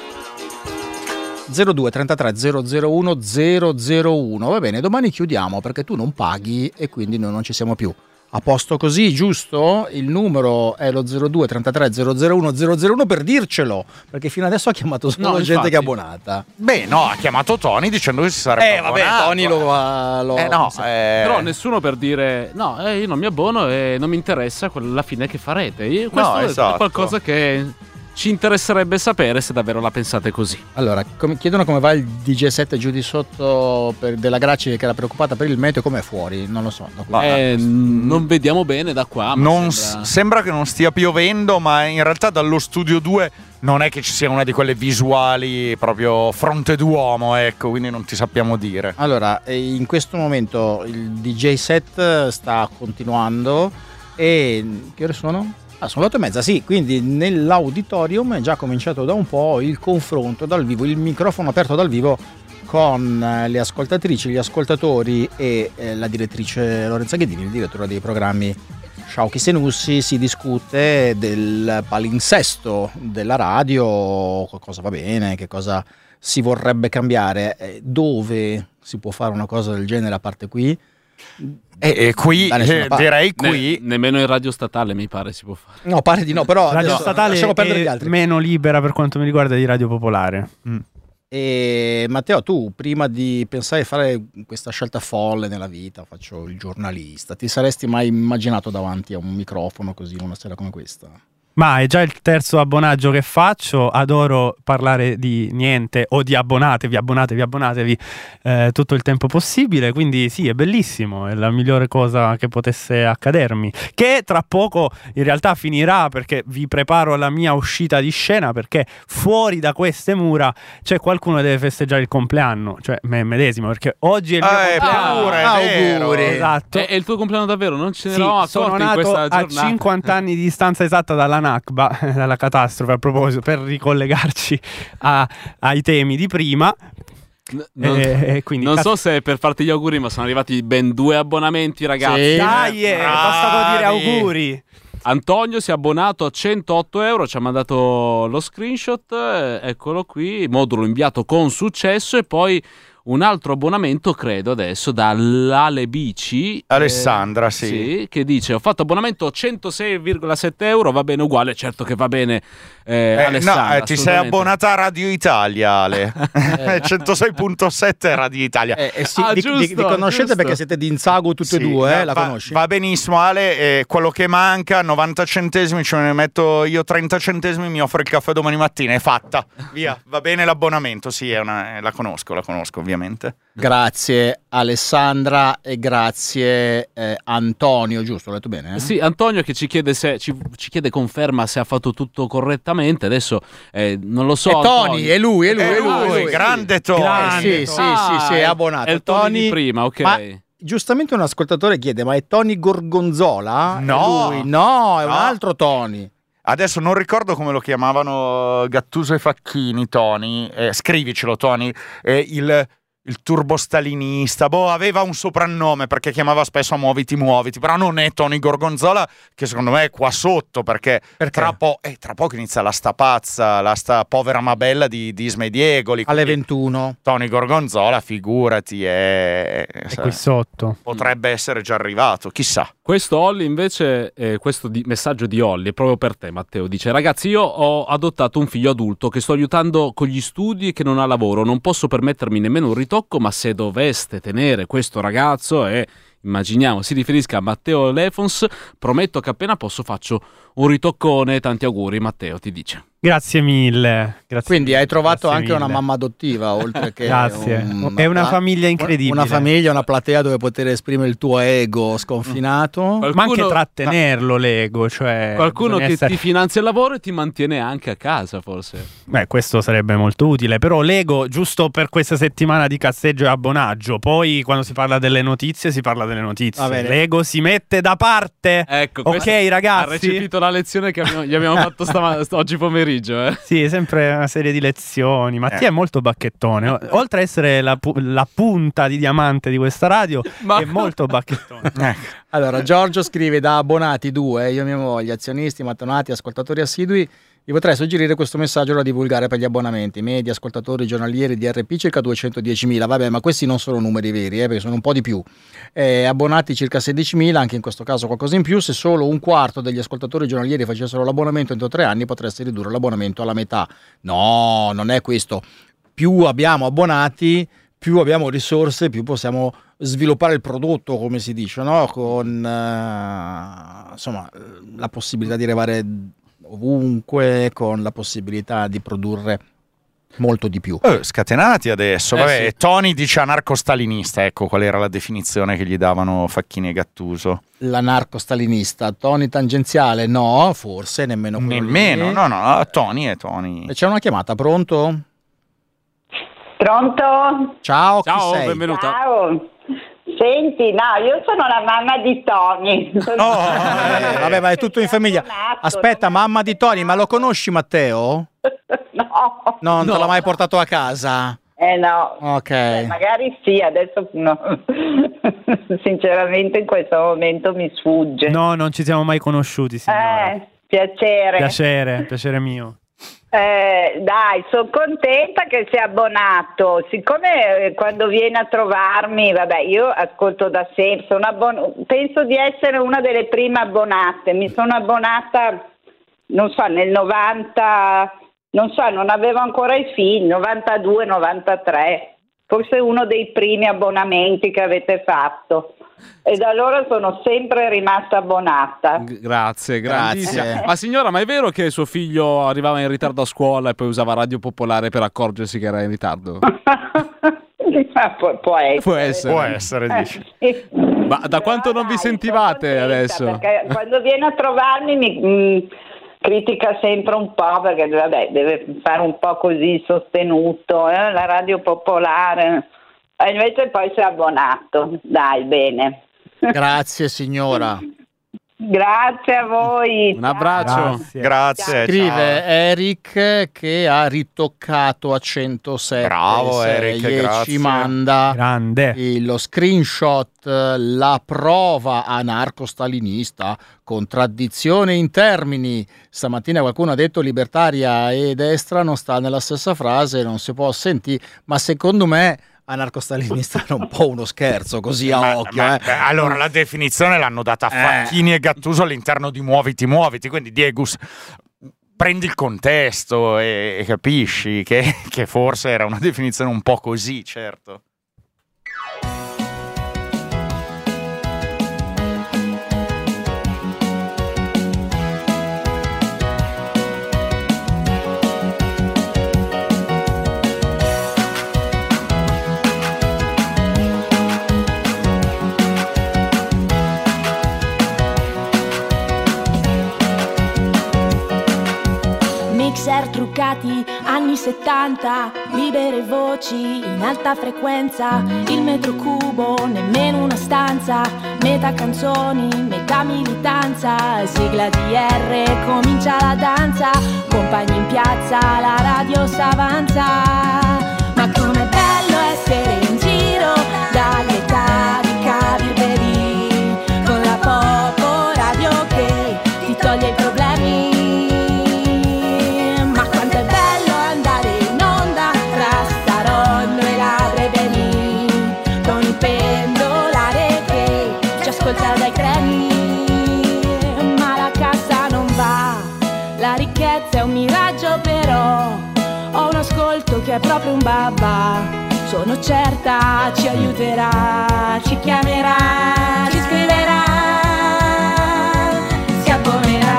zero due trentatré zero zero uno zero zero uno. Va bene, domani chiudiamo perché tu non paghi e quindi noi non ci siamo più. A posto così, giusto? Il numero è lo zero due trentatré zero zero uno zero zero uno per dircelo, perché fino adesso ha chiamato solo No, gente infatti. che è abbonata. Beh, no, ha chiamato Tony dicendo che si sarebbe Eh, vabbè, abbonato. Tony lo va. Lo, Eh no, sì. eh, Però nessuno per dire no, eh, io non mi abbono e non mi interessa quella- la fine che farete. Io- questo è- esatto. è qualcosa che ci interesserebbe sapere se davvero la pensate così. Allora, come- chiedono come va il D J set giù di sotto per, della Graci che era preoccupata per il meteo, com'è fuori? Non lo so. da qui. Ma- Eh, non vediamo bene da qua. Ma non sembra- s- sembra che non stia piovendo, ma in realtà dallo studio due non è che ci sia una di quelle visuali proprio fronte d'uomo, ecco, quindi non ti sappiamo dire. Allora, eh, in questo momento il D J set sta continuando e che ore sono? Ah, sono le otto e mezza, sì, quindi nell'auditorium è già cominciato da un po' il confronto dal vivo, il microfono aperto dal vivo con eh, le ascoltatrici, gli ascoltatori e eh, la direttrice Lorenza Ghedini, il direttore dei programmi Sciauchi Senussi. Si discute del palinsesto della radio, cosa va bene, che cosa si vorrebbe cambiare, eh, dove si può fare una cosa del genere a parte qui. E, e qui Da nessuna eh, parte. direi qui Ne- nemmeno in radio statale mi pare si può fare. No, pare di no, però Radio adesso statale lasciamo perdere gli è altri. meno libera per quanto mi riguarda di Radio Popolare. E Matteo, tu prima di pensare di fare questa scelta folle nella vita, faccio il giornalista, ti saresti mai immaginato davanti a un microfono così in una sera come questa? Ma è già il terzo abbonaggio che faccio, adoro parlare di niente o di abbonatevi, abbonatevi, abbonatevi eh, tutto il tempo possibile, quindi sì, è bellissimo, è la migliore cosa che potesse accadermi, che tra poco in realtà finirà perché vi preparo alla mia uscita di scena, perché fuori da queste mura c'è qualcuno che deve festeggiare il compleanno, cioè me medesimo, perché oggi è il mio Eh, compleanno. pure, Ah, è vero. auguri. Esatto. È, è il tuo compleanno davvero? Non ce ne Sì, eravamo sono accorti in nato questa a giornata. cinquanta anni di distanza esatta dalla Nakba, dalla catastrofe, a proposito, per ricollegarci a- ai temi di prima. N- Non, Eh, eh, quindi non cazzo- so se è per farti gli auguri, ma sono arrivati ben due abbonamenti, ragazzi. Sì. Dai, eh, basta dire Bravi. auguri. Antonio si è abbonato a centootto euro, ci ha mandato lo screenshot, eh, eccolo qui, modulo inviato con successo, e poi un altro abbonamento, credo adesso, dall'Ale Bici. Alessandra, eh, sì. che dice: ho fatto abbonamento centosei virgola sette euro, va bene uguale, certo che va bene. Eh, Eh, Alessandra, no, eh, ti sei assolutamente. abbonata a Radio Italia, Ale. centosei virgola sette Radio Italia. Eh, eh sì, Ah, vi, giusto, vi- vi conoscete giusto. perché siete di Inzago tutti e Sì, due, va- eh? La va, conosci? va benissimo, Ale. eh, quello che manca, novanta centesimi, ce ne metto io trenta centesimi, mi offro il caffè domani mattina, è fatta. Via, va bene l'abbonamento, sì, è una- eh, la conosco, la conosco ovviamente. Grazie Alessandra e grazie eh, Antonio, giusto? L'ho detto bene? Eh? Sì, Antonio che ci chiede se ci, ci chiede conferma se ha fatto tutto correttamente. Adesso eh, non lo so. È Tony, Antonio. è lui, è lui, È è lui. lui, è lui. grande Tony. Eh, sì, sì, Ah, sì, sì, è abbonato. È il Tony di prima, ok. Ma giustamente un ascoltatore chiede, ma è Tony Gorgonzola? È No. lui? No, è un No. altro Tony. Adesso non ricordo come lo chiamavano Gattuso e Facchini, Tony. Eh, scrivicelo, Tony. Eh, il, il turbostalinista. Boh, aveva un soprannome perché chiamava spesso a Muoviti, Muoviti. Però non è Tony Gorgonzola, che secondo me è qua sotto perché, Perché? Tra, po- eh, tra poco inizia la sta pazza, la sta povera ma bella di, di Isma e Diegoli. Alle Quindi ventuno. Tony Gorgonzola, figurati, è, È qui sotto. potrebbe essere già arrivato, chissà. Questo Olli invece, eh, questo di- messaggio di Olli è proprio per te, Matteo. Dice: ragazzi, io ho adottato un figlio adulto che sto aiutando con gli studi e che non ha lavoro, non posso permettermi nemmeno un ritocco, ma se doveste tenere questo ragazzo, e immaginiamo si riferisca a Matteo Lefons, prometto che appena posso faccio un ritoccone. Tanti auguri, Matteo, ti dice. Grazie mille. Grazie Quindi hai trovato grazie anche una mille. mamma adottiva, oltre che Grazie. un- È una pla- famiglia incredibile. Una famiglia, una platea dove poter esprimere il tuo ego sconfinato. Qualcuno- Ma anche trattenerlo l'ego, cioè Qualcuno bisogna che essere- ti finanzia il lavoro e ti mantiene anche a casa, forse. Beh, questo sarebbe molto utile, però l'ego giusto per questa settimana di casseggio e abbonaggio, poi quando si parla delle notizie si parla delle notizie, Va bene. l'ego si mette da parte. Ecco, Ok, questo- ragazzi? Ha recepito la lezione che abbiamo- gli abbiamo fatto stama- oggi pomeriggio. Eh. Sì, sempre una serie di lezioni. Mattia Eh. è molto bacchettone. O- Oltre a essere la, pu- la punta di diamante di questa radio, Ma- è molto bacchettone. Allora, Giorgio scrive: da abbonati due, io e mia moglie, azionisti, mattonati, ascoltatori assidui, vi potrei suggerire questo messaggio da divulgare per gli abbonamenti. Media, ascoltatori giornalieri di R P circa duecentodiecimila. Vabbè, ma questi non sono numeri veri, eh, perché sono un po' di più. Eh, abbonati circa sedicimila, anche in questo caso qualcosa in più. Se solo un quarto degli ascoltatori giornalieri facessero l'abbonamento entro tre anni, potreste ridurre l'abbonamento alla metà. No, non è questo. Più abbiamo abbonati, più abbiamo risorse, più possiamo sviluppare il prodotto, come si dice, no? Con eh, insomma la possibilità di arrivare ovunque, con la possibilità di produrre molto di più. Eh, scatenati adesso. Eh, Vabbè, sì. Tony dice anarcostalinista, ecco qual era la definizione che gli davano Facchini e Gattuso. L'anarco-stalinista, Tony tangenziale, no, forse nemmeno quello Nemmeno, lì. no, no, Tony è Tony. E c'è una chiamata, pronto? Pronto? Ciao, chi Ciao, sei? benvenuta. Ciao. Senti, no, io sono la mamma di Tony. Oh, Eh, vabbè, ma è tutto in famiglia. Aspetta, mamma di Tony, ma lo conosci Matteo? No. No, non No. te l'ha mai portato a casa? Eh no. Ok. Eh, magari sì, adesso no. Sinceramente in questo momento mi sfugge. No, non ci siamo mai conosciuti, signora. Eh, piacere. Piacere, piacere mio. Eh, dai, sono contenta che sia abbonato. Siccome eh, quando viene a trovarmi, vabbè, io ascolto da sempre, sono abbon- penso di essere una delle prime abbonate. Mi sono abbonata, non so, nel novanta, non so, non avevo ancora i figli, novantadue novantatré. Forse uno dei primi abbonamenti che avete fatto. E da allora sono sempre rimasta abbonata. G- grazie, grandissima. Grazie. Ma signora, ma è vero che suo figlio arrivava in ritardo a scuola e poi usava Radio Popolare per accorgersi che era in ritardo? può, può essere. Può essere. Può essere, dici. Eh, sì. Ma da quanto non vi Dai, sentivate sono contenta, adesso? Perché quando viene a trovarmi mi mh, critica sempre un po', perché vabbè, deve fare un po' così sostenuto, eh, la Radio Popolare. E invece poi si è abbonato. Dai, bene. Grazie signora. Grazie a voi. Un abbraccio. Grazie. Grazie. Scrive ciao. Eric che ha ritoccato a centosette. Bravo, sei Eric, e grazie. ci manda Grande. il- lo screenshot, la prova anarco-stalinista, contraddizione in termini. Stamattina qualcuno ha detto libertaria e destra non sta nella stessa frase, non si può sentire, ma secondo me anarco-stalinista era un po' uno scherzo, così a Ma- occhio. ma- eh. beh, allora la definizione l'hanno data a Eh. Facchini e Gattuso all'interno di Muoviti Muoviti, quindi Diegus, prendi il contesto e, e capisci che, che forse era una definizione un po' così, certo. Mixer truccati, anni settanta, libere voci in alta frequenza, il metro cubo, nemmeno una stanza, metà canzoni, metà militanza, sigla D R, comincia la danza, compagni in piazza, la radio s'avanza, ma com'è bello essere in giro, dall'età di Kabir Bedi, con la Popo Radio che ti toglie i problemi. È un miraggio però, ho un ascolto che è proprio un babà, sono certa ci aiuterà, ci chiamerà, ci scriverà, si abbonerà.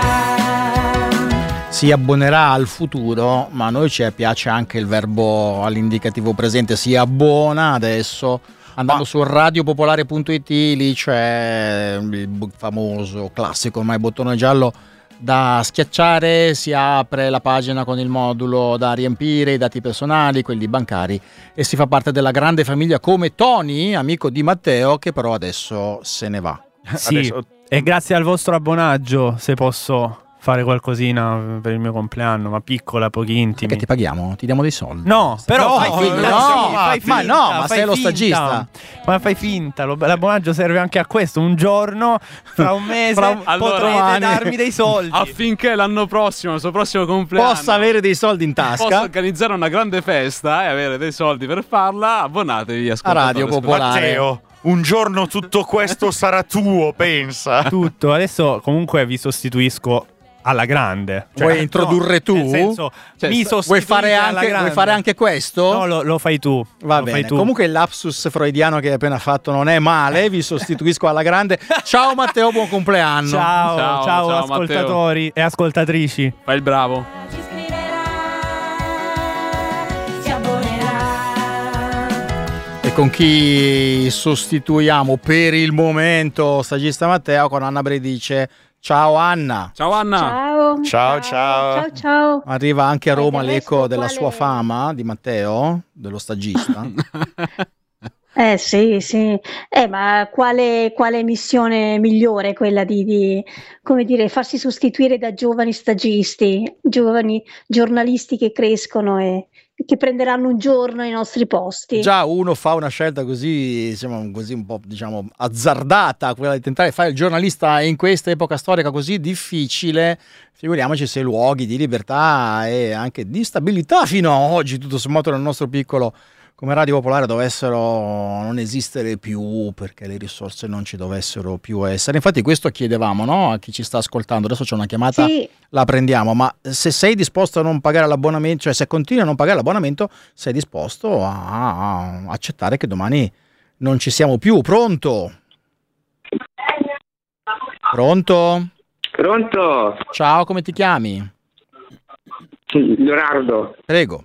Si abbonerà al futuro, ma a noi ci piace anche il verbo all'indicativo presente, si abbona adesso. Andando Ma- su radiopopolare punto it, lì c'è il bu- famoso classico ormai bottone giallo da schiacciare, si apre la pagina con il modulo da riempire, i dati personali, quelli bancari, e si fa parte della grande famiglia come Tony, amico di Matteo, che però adesso se ne va. Sì, Adesso- e grazie al vostro abbonaggio, se posso fare qualcosina per il mio compleanno, ma piccola, pochi intimi. Che ti paghiamo? Ti diamo dei soldi? No, però No, fai finta, no, sì, fai ma finta, no, ma fai sei lo finta. stagista. Ma fai finta, lo- l'abbonaggio serve anche a questo. Un giorno, fra un mese, Fra un- potrete allora, darmi dei soldi. Affinché l'anno prossimo, il suo prossimo compleanno, Possa avere dei soldi in tasca. possa organizzare una grande festa e avere dei soldi per farla, abbonatevi a Radio Popolare. Matteo, un giorno tutto questo sarà tuo, pensa. Tutto, adesso comunque vi sostituisco alla grande. Vuoi introdurre tu? Nel senso, Cioè, mi vuoi sostituite fare alla anche, grande. vuoi fare anche questo? No, lo, lo fai tu. Va lo bene. fai tu. Comunque il lapsus freudiano che hai appena fatto non è male, vi sostituisco alla grande. Ciao Matteo, buon compleanno. Ciao, Ciao, ciao, ciao, ascoltatori e ascoltatrici. Fai il bravo. Ci scriverà, si abbonerà. E con chi sostituiamo per il momento stagista Matteo? Con Anna Bredice. Ciao Anna. Ciao Anna. Ciao. Ciao, ciao. Ciao, ciao. Arriva anche a Roma del l'eco resto della quale- sua fama di Matteo, dello stagista. Eh, Eh sì, sì. Eh, ma quale, quale missione migliore quella di, di, come dire, farsi sostituire da giovani stagisti, giovani giornalisti che crescono e che prenderanno un giorno i nostri posti. Già uno fa una scelta così, diciamo, così un po', diciamo, azzardata, quella di tentare di fare il giornalista in questa epoca storica così difficile, figuriamoci se luoghi di libertà e anche di stabilità fino a oggi, tutto sommato nel nostro piccolo come Radio Popolare, dovessero non esistere più perché le risorse non ci dovessero più essere. Infatti questo chiedevamo, no? A chi ci sta ascoltando. Adesso c'è una chiamata, Sì. la prendiamo, ma se sei disposto a non pagare l'abbonamento, cioè se continui a non pagare l'abbonamento, sei disposto a, a accettare che domani non ci siamo più. Pronto? Pronto? Pronto? Ciao, come ti chiami? Leonardo. Prego.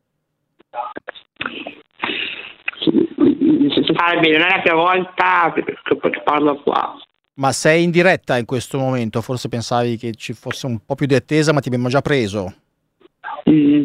Si fa bene, non è la prima volta che parlo qua. Ma sei in diretta in questo momento? Forse pensavi che ci fosse un po' più di attesa, ma ti abbiamo già preso. Mm.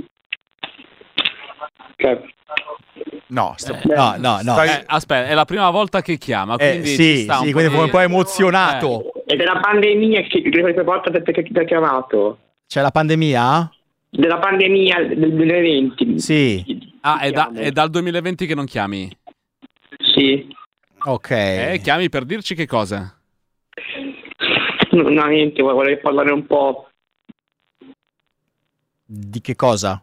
Okay. No, sta- Eh, no, no, no. Eh, aspetta, è la prima volta che chiama, Eh, quindi sì, ci sta un sì, po' quindi di- un po' emozionato. È della pandemia che questa volta ti ha chiamato. C'è la pandemia? Della pandemia del duemilaventi. Sì. Ah, è, da- è dal duemilaventi che non chiami? Sì. Ok. Eh, chiami per dirci che cosa? No, no, niente, vorrei parlare un po'. Di che cosa?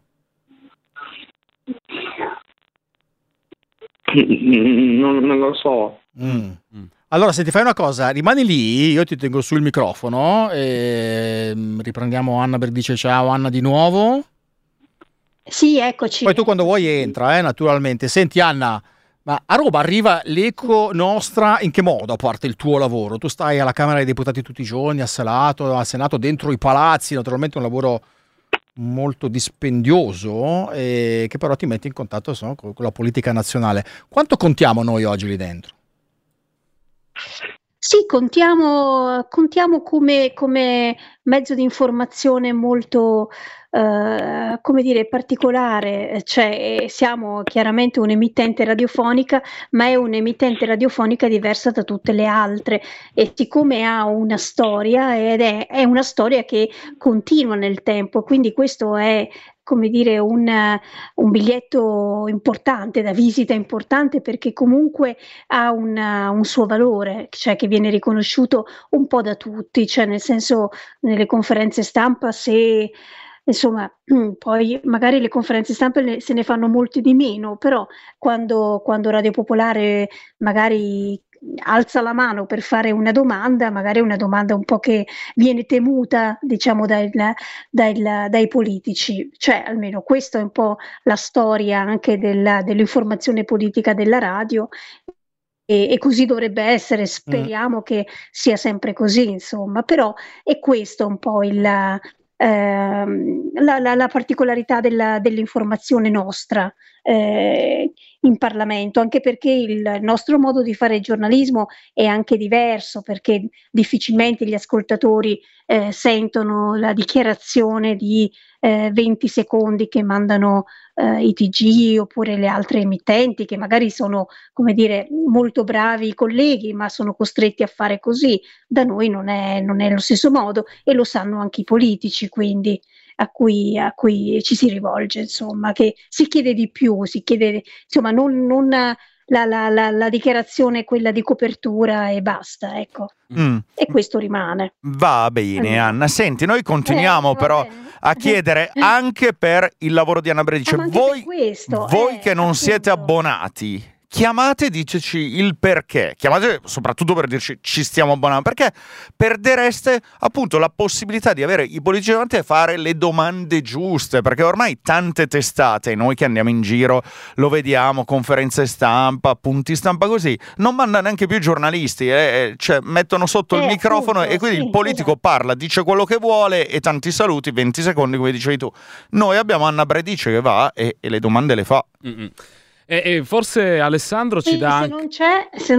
Non, non lo so. Mm. Allora, se ti fai una cosa, rimani lì, io ti tengo sul microfono e mm, riprendiamo Anna Berdice. Ciao Anna di nuovo. Sì, eccoci. Poi tu quando vuoi entra, eh, naturalmente. Senti Anna, ma a Roma arriva l'eco nostra in che modo, a parte il tuo lavoro? Tu stai alla Camera dei Deputati tutti i giorni, al Senato, al Senato dentro i palazzi, naturalmente un lavoro molto dispendioso e che però ti metti in contatto, insomma, con con la politica nazionale. Quanto contiamo noi oggi lì dentro? Sì, contiamo, contiamo come, come mezzo di informazione molto, eh, come dire, particolare, cioè eh, siamo chiaramente un'emittente radiofonica, ma è un'emittente radiofonica diversa da tutte le altre e siccome ha una storia ed è, è una storia che continua nel tempo, quindi questo è come dire un, un biglietto importante da visita importante perché comunque ha una- un suo valore, cioè che viene riconosciuto un po' da tutti, cioè nel senso nelle conferenze stampa se insomma poi magari le conferenze stampa le- se ne fanno molti di meno, però quando, quando Radio Popolare magari alza la mano per fare una domanda, magari è una domanda un po' che viene temuta, diciamo, dal- dal- dai politici, cioè almeno questa è un po' la storia anche della- dell'informazione politica della radio e, e così dovrebbe essere, speriamo che sia sempre così, insomma, però è questo un po' il, ehm, la, la- la particolarità della- dell'informazione nostra eh, in Parlamento, anche perché il nostro modo di fare giornalismo è anche diverso, perché difficilmente gli ascoltatori eh, sentono la dichiarazione di eh, venti secondi che mandano eh, i T G oppure le altre emittenti che magari sono, come dire, molto bravi colleghi, ma sono costretti a fare così. Da noi non è, non è lo stesso modo e lo sanno anche i politici, quindi a cui, a cui ci si rivolge, insomma, che si chiede di più, si chiede, insomma, non, non la, la, la, la dichiarazione quella di copertura e basta, ecco. Mm. E questo rimane. Va bene, Allora. Anna. Senti, noi continuiamo Eh, va però bene. a chiedere anche per il lavoro di Anna Bredice. Ah, ma anche voi per questo, voi eh, che non siete appunto. abbonati, chiamate e diteci il perché. Chiamate soprattutto per dirci ci stiamo abbonando, perché perdereste appunto la possibilità di avere i politici davanti a fare le domande giuste, perché ormai tante testate, noi che andiamo in giro lo vediamo, conferenze stampa, punti stampa così, non mandano neanche più i giornalisti, eh, cioè mettono sotto il Eh, microfono appunto, e quindi sì, il politico esatto. parla, dice quello che vuole e tanti saluti, venti secondi come dicevi tu. Noi abbiamo Anna Bredice che va e, e le domande le fa. Mm-mm. E, e forse Alessandro ci Sì, dà se anche... non c'è, se non,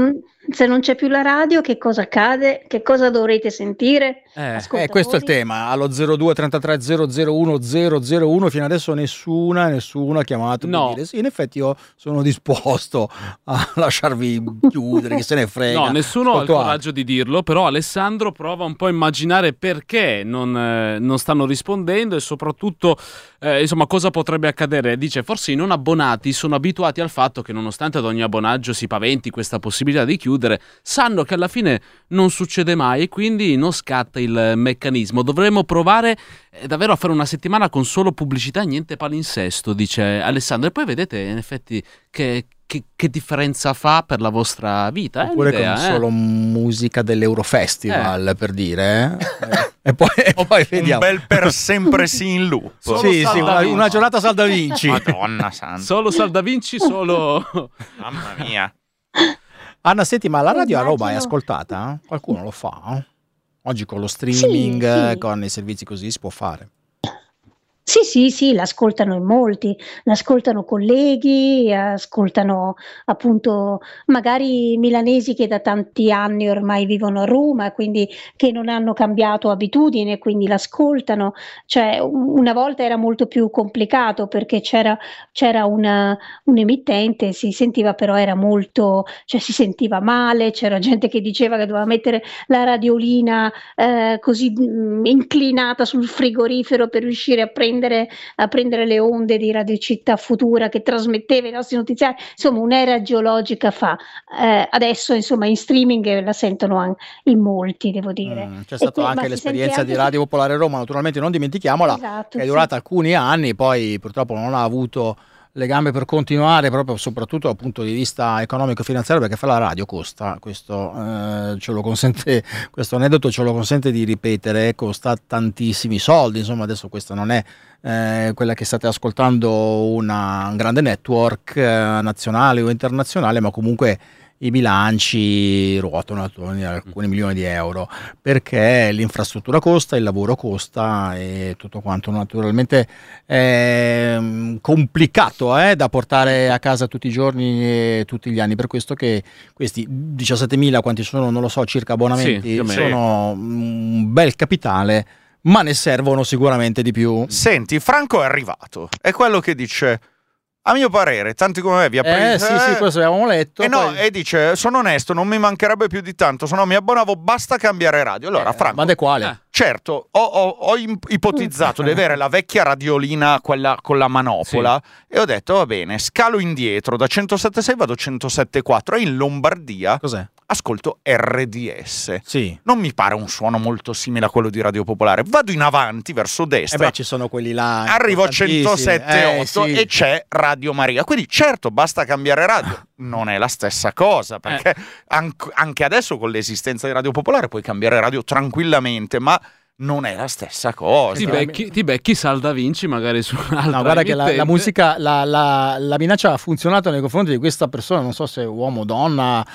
Se non c'è più la radio, che cosa accade? Che cosa dovrete sentire? Eh, eh, questo è il tema. Allo zero due trentatré zero zero uno zero zero uno fino adesso nessuna nessuno ha chiamato no. per dire sì, in effetti io sono disposto a lasciarvi chiudere, che se ne frega. No, nessuno ha il Ascolto coraggio di dirlo, però Alessandro prova un po' a immaginare perché non, eh, non stanno rispondendo e soprattutto eh, insomma cosa potrebbe accadere. Dice forse i non abbonati sono abituati al fatto che nonostante ad ogni abbonaggio si paventi questa possibilità di chiudere, sanno che alla fine non succede mai e quindi non scatta il meccanismo. Dovremmo provare eh, davvero a fare una settimana con solo pubblicità e niente palinsesto, dice Alessandro, e poi vedete in effetti che, che, che differenza fa per la vostra vita. Oppure l'idea, con eh? solo musica dell'Eurofestival, eh. per dire eh? e poi, e poi vediamo un bel per sempre sì in loop. Sì, sì, una, una giornata Sal da Vinci. Madonna santa. Solo Sal da Vinci, solo mamma mia. Anna, senti, ma la radio a Roma è Immagino. ascoltata? Qualcuno lo fa? Oggi con lo streaming, Sì, sì. con i servizi così si può fare. Sì, sì, sì, l'ascoltano in molti, l'ascoltano colleghi, ascoltano appunto magari milanesi che da tanti anni ormai vivono a Roma, quindi che non hanno cambiato abitudine, quindi l'ascoltano. Cioè, un- una volta era molto più complicato perché c'era, c'era una, un emittente, si sentiva però era molto, cioè si sentiva male, c'era gente che diceva che doveva mettere la radiolina eh, così mh, inclinata sul frigorifero per riuscire a prendere, a prendere le onde di Radio Città Futura che trasmetteva i nostri notiziari, insomma un'era geologica fa. Eh, adesso insomma in streaming la sentono an- in molti, devo dire. Mm, c'è E stata que- ma anche si l'esperienza sente di anche- Radio Popolare Roma, naturalmente non dimentichiamola, Esatto, che è sì. durata alcuni anni, poi purtroppo non ha avuto le gambe per continuare, proprio soprattutto dal punto di vista economico-finanziario, perché fare la radio costa, questo eh, ce lo consente, questo aneddoto ce lo consente di ripetere, costa tantissimi soldi. Insomma, adesso questa non è eh, quella che state ascoltando una, un grande network eh, nazionale o internazionale, ma comunque i bilanci ruotano attorno a alcuni milioni di euro, perché l'infrastruttura costa, il lavoro costa e tutto quanto. Naturalmente è mm, complicato eh, da portare a casa tutti i giorni e tutti gli anni, per questo che questi diciassettemila, quanti sono non lo so, circa Sì, abbonamenti, più o meno. sono un bel capitale, ma ne servono sicuramente di più. Senti, Franco è arrivato, è quello che dice: a mio parere, tanti come me vi Eh apprezzo. sì, sì, questo abbiamo letto. E, no, poi- e dice: sono onesto, non mi mancherebbe più di tanto, se no mi abbonavo, basta cambiare radio. Allora, Eh, Franco, ma de quale? Eh. certo, ho, ho- ho im- ipotizzato di avere la vecchia radiolina, quella con la manopola, e ho detto, va bene, scalo indietro, da centosette virgola sei vado a centosette virgola quattro, e in Lombardia Cos'è? ascolto R D S. Sì. Non mi pare un suono molto simile a quello di Radio Popolare. Vado in avanti, verso E destra, beh, ci sono quelli là. arrivo a importantissimi. centosette virgola otto Eh, sì. e c'è Radio Maria. Quindi certo, basta cambiare radio. Non è la stessa cosa, perché anc- anche adesso con l'esistenza di Radio Popolare puoi cambiare radio tranquillamente, ma non è la stessa cosa. Ti becchi, ti becchi Sal da Vinci magari su un'altra No, guarda che la, la emittente. musica, la, la, la minaccia ha funzionato nei confronti di questa persona, non so se uomo o donna,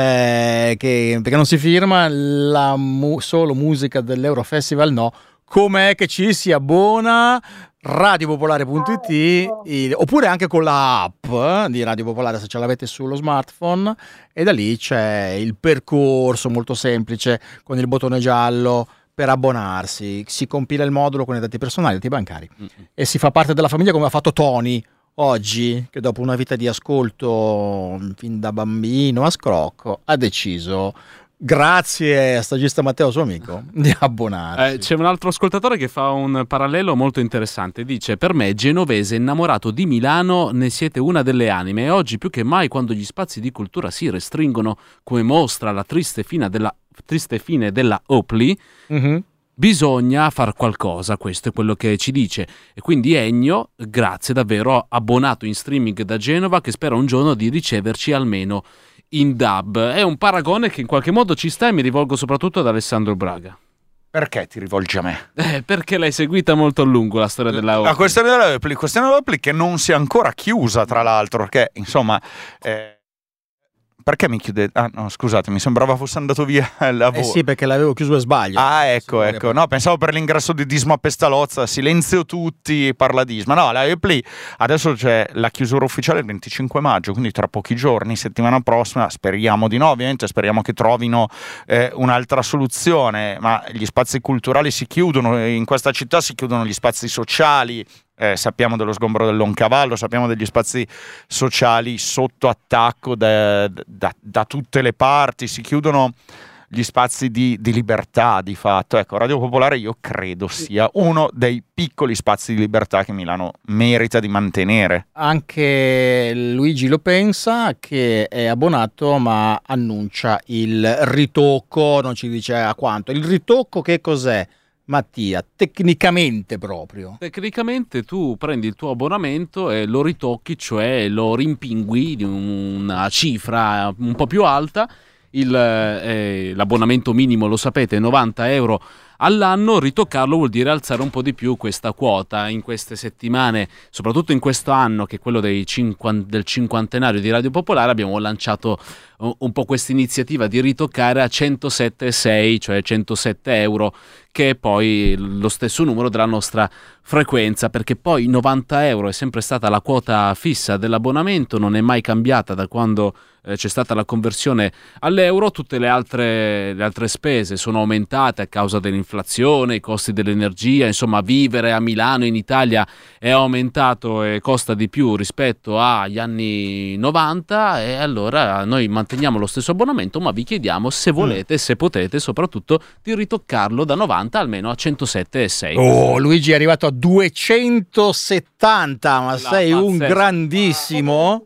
eh, che, perché non si firma la mu- solo musica dell'Eurofestival, no. Com'è che ci si abbona? radiopopolare punto it il- oppure anche con la app eh, di Radio Popolare, se ce l'avete sullo smartphone, e da lì c'è il percorso molto semplice con il bottone giallo per abbonarsi, si compila il modulo con i dati personali, i dati bancari e si fa parte della famiglia, come ha fatto Tony oggi, che dopo una vita di ascolto fin da bambino a scrocco ha deciso, grazie a stagista Matteo suo amico, di abbonarsi. Eh, c'è un altro ascoltatore che fa un parallelo molto interessante. Dice: per me, genovese innamorato di Milano, ne siete una delle anime, e oggi più che mai, quando gli spazi di cultura si restringono, come mostra la triste fine della, triste fine della Opli, Mhm. bisogna far qualcosa. Questo è quello che ci dice. E quindi Ennio, grazie davvero, abbonato in streaming da Genova, che spera un giorno di riceverci almeno in dub. È un paragone che in qualche modo ci sta, e mi rivolgo soprattutto ad Alessandro Braga. Perché ti rivolgi a me? Eh, perché l'hai seguita molto a lungo la storia della La questione della Opli, questione della Opli che non si è ancora chiusa, tra l'altro, perché insomma eh, Perché mi chiude? Ah no, scusate, mi sembrava fosse andato via la voce. Eh sì, perché l'avevo chiuso a sbaglio. Ah, ecco, ecco. No, pensavo per l'ingresso di Disma Pestalozza, silenzio tutti, parla Disma. No, la Play adesso c'è la chiusura ufficiale il venticinque maggio, quindi tra pochi giorni, settimana prossima, speriamo di no, ovviamente, speriamo che trovino eh, un'altra soluzione, ma gli spazi culturali si chiudono, in questa città si chiudono gli spazi sociali. Eh, sappiamo dello sgombero del Loncavallo, sappiamo degli spazi sociali sotto attacco da, da, da tutte le parti, si chiudono gli spazi di, di libertà di fatto. Ecco, Radio Popolare io credo sia uno dei piccoli spazi di libertà che Milano merita di mantenere. Anche Luigi lo pensa, che è abbonato ma annuncia il ritocco, non ci dice a quanto. Il ritocco che cos'è? Mattia, tecnicamente proprio. Tecnicamente tu prendi il tuo abbonamento e lo ritocchi, cioè lo rimpingui di una cifra un po' più alta. Il, eh, l'abbonamento minimo, lo sapete, è novanta euro all'anno. Ritoccarlo vuol dire alzare un po' di più questa quota. In queste settimane, soprattutto in questo anno che è quello dei cinquanta, del cinquantenario di Radio Popolare, abbiamo lanciato un po' questa iniziativa di ritoccare a centosette virgola sei, cioè centosette euro, che è poi lo stesso numero della nostra frequenza, perché poi novanta euro è sempre stata la quota fissa dell'abbonamento, non è mai cambiata da quando eh, c'è stata la conversione all'euro. Tutte le altre, le altre spese sono aumentate a causa dell'inflazione, i costi dell'energia, insomma vivere a Milano, in Italia, è aumentato e costa di più rispetto agli anni novanta, e allora noi manteniamo lo stesso abbonamento, ma vi chiediamo se volete, mm. se potete soprattutto, di ritoccarlo da novanta almeno a centosette virgola sei. Oh, Luigi è arrivato a duecentosettanta, ma La sei pazzesco. Un grandissimo.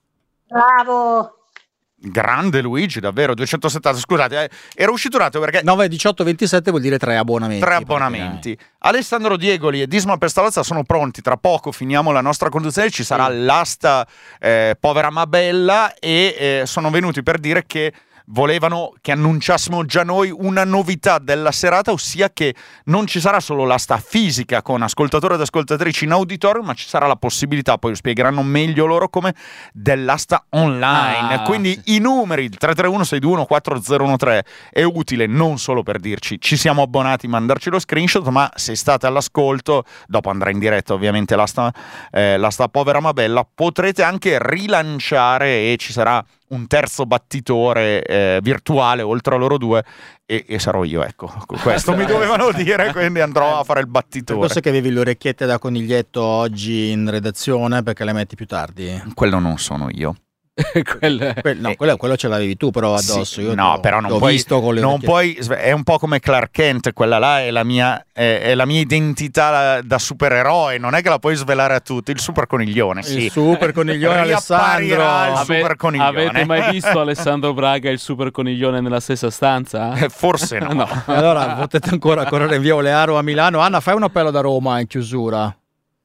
Bravo. Grande Luigi, davvero, duecentosettanta. Scusate, eh, ero uscito un attimo perché nove diciotto ventisette vuol dire tre abbonamenti. Tre abbonamenti. Alessandro Diegoli e Disma Pestalozza sono pronti. Tra poco finiamo la nostra conduzione, ci sarà l'asta eh, Povera ma Bella, e eh, sono venuti per dire che volevano che annunciassimo già noi una novità della serata, ossia che non ci sarà solo l'asta fisica con ascoltatori ed ascoltatrici in auditorium, ma ci sarà la possibilità, poi lo spiegheranno meglio loro come, dell'asta online. Ah, Quindi sì. i numeri, il tre tre uno sei due uno quattro zero uno tre, è utile non solo per dirci ci siamo abbonati, mandarci lo screenshot, ma se state all'ascolto, dopo andrà in diretta ovviamente l'asta, eh, l'asta Povera ma Bella, potrete anche rilanciare e ci sarà un terzo battitore eh, virtuale oltre a loro due, e, e sarò io, ecco, questo mi dovevano dire, quindi andrò a fare il battitore. Forse che avevi le orecchiette da coniglietto oggi in redazione perché le metti più tardi. Quello non sono io. Quel... Que- no, quello, quello ce l'avevi tu però addosso. Sì, Io no, t'ho, però non t'ho puoi, visto con le non orecchiette. puoi, è un po' come Clark Kent, quella là è la mia, è, è la mia identità da supereroe, non è che la puoi svelare a tutti. Il super coniglione, Il sì. super coniglione Alessandro. Il Ave- super coniglione. Avete mai visto Alessandro Braga e il super coniglione nella stessa stanza? Eh, Forse no. No. Allora potete ancora correre via Olearo a Milano. Anna, fai un appello da Roma in chiusura.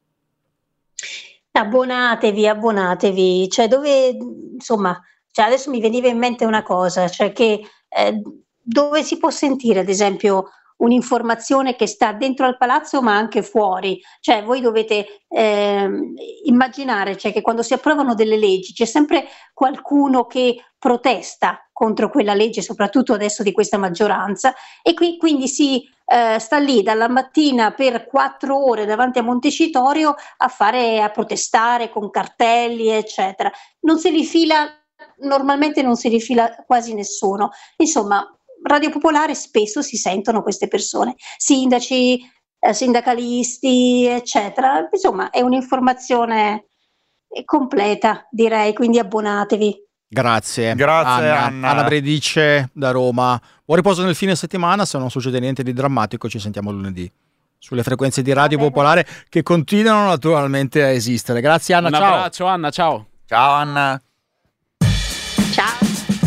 Abbonatevi, abbonatevi, cioè dove, insomma, cioè adesso mi veniva in mente una cosa, cioè che eh, dove si può sentire ad esempio un'informazione che sta dentro al palazzo ma anche fuori, cioè voi dovete eh, immaginare, cioè, che quando si approvano delle leggi c'è sempre qualcuno che protesta contro quella legge, soprattutto adesso di questa maggioranza, e qui quindi si eh, sta lì dalla mattina per quattro ore davanti a Montecitorio a fare, a protestare con cartelli eccetera. Non si rifila, normalmente non si rifila quasi nessuno, insomma. Radio Popolare spesso si sentono queste persone, sindaci, eh, sindacalisti, eccetera. Insomma, è un'informazione completa, direi, quindi abbonatevi. Grazie. Grazie, Anna. Anna. Anna Bredice da Roma. Buon riposo nel fine settimana, se non succede niente di drammatico ci sentiamo lunedì sulle frequenze di Radio Popolare che continuano naturalmente a esistere. Grazie Anna, Un ciao. abbraccio Anna, ciao. Ciao Anna. Ciao.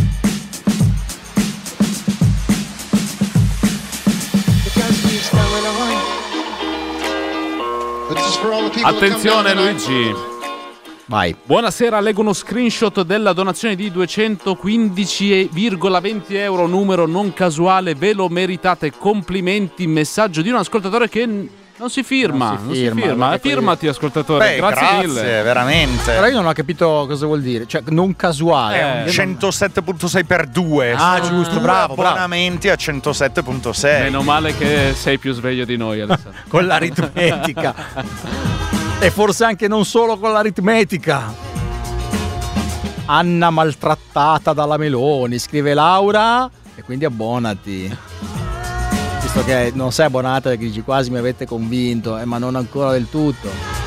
Attenzione Luigi. Vai. Buonasera, leggo uno screenshot della donazione di duecentoquindici virgola venti euro, numero non casuale, ve lo meritate, complimenti, messaggio di un ascoltatore che Non si firma, Non si non si firma, firma. perché poi- Firmati, ascoltatore. Beh, grazie, grazie, mille. veramente. Però io non ho capito cosa vuol dire, cioè non casuale. Eh, Io non- centosette virgola sei per due. Ah, Sono giusto, due bravo, bravo. abbonamenti a centosette virgola sei. Meno male che sei più sveglio di noi, Alessandro. Con l'aritmetica. E forse anche non solo con l'aritmetica. Anna maltrattata dalla Meloni, scrive Laura, e quindi abbonati. Visto che non sei abbonata perché dici quasi mi avete convinto, eh, ma non ancora del tutto.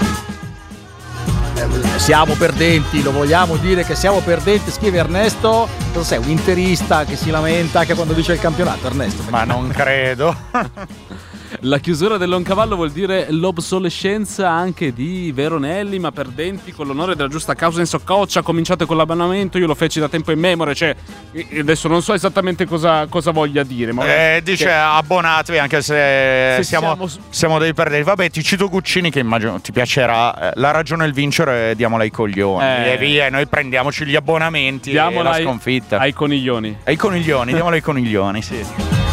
Eh, siamo perdenti, lo vogliamo dire che siamo perdenti, scrive Ernesto. Cosa sei, un interista che si lamenta anche quando vince il campionato, Ernesto? Ma non credo. La chiusura del Loncavallo vuol dire l'obsolescenza anche di Veronelli, ma perdenti con l'onore della giusta causa in Soccoccia. Cominciate con l'abbonamento, io lo feci da tempo in memoria, cioè adesso non so esattamente cosa, cosa voglia dire. Ma Eh, dice che- abbonatevi anche se, Se siamo, siamo- siamo dei perdenti. Vabbè, ti cito Guccini che immagino ti piacerà. Eh, La ragione è il vincere, diamola ai coglioni. Eh. E via, noi prendiamoci gli abbonamenti e Diamola la ai- sconfitta. ai coniglioni. Ai coniglioni, diamola ai coniglioni, sì.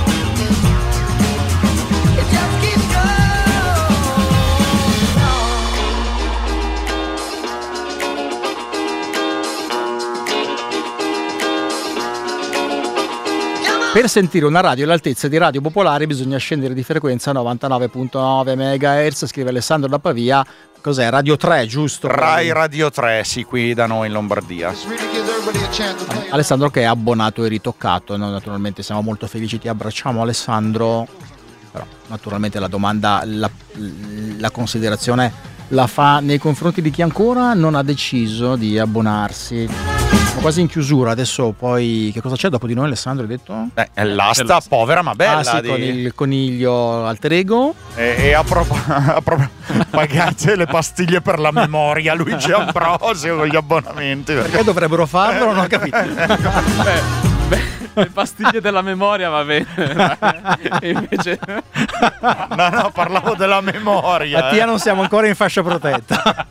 Per sentire una radio all'altezza di Radio Popolare bisogna scendere di frequenza novantanove virgola nove megahertz, scrive Alessandro da Pavia. Cos'è? Radio tre, giusto? Rai Radio tre, sì, qui da noi in Lombardia. Alessandro che è abbonato e ritoccato. Noi naturalmente siamo molto felici, ti abbracciamo Alessandro. Però naturalmente la domanda, la, la considerazione la fa nei confronti di chi ancora non ha deciso di abbonarsi. Siamo quasi in chiusura, adesso poi che cosa c'è dopo di noi, Alessandro, hai detto? Beh, è l'asta povera ma bella. Ah sì, di- con il coniglio alter ego. E, e a proposito, pagate le pastiglie per la memoria, Luigi Ambrosio con gli abbonamenti. Perché dovrebbero farlo? Non ho capito. Beh, beh, le pastiglie della memoria va bene. E invece No, no, parlavo della memoria. Mattia, eh. non siamo ancora in fascia protetta.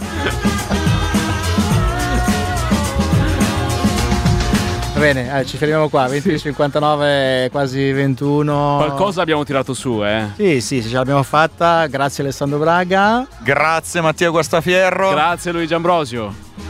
Va bene, eh, ci fermiamo qua, venti e cinquantanove, quasi ventuno. qualcosa abbiamo tirato su, eh. Sì, sì, ce l'abbiamo fatta, grazie Alessandro Braga. Grazie Mattia Guastafierro. Grazie Luigi Ambrosio.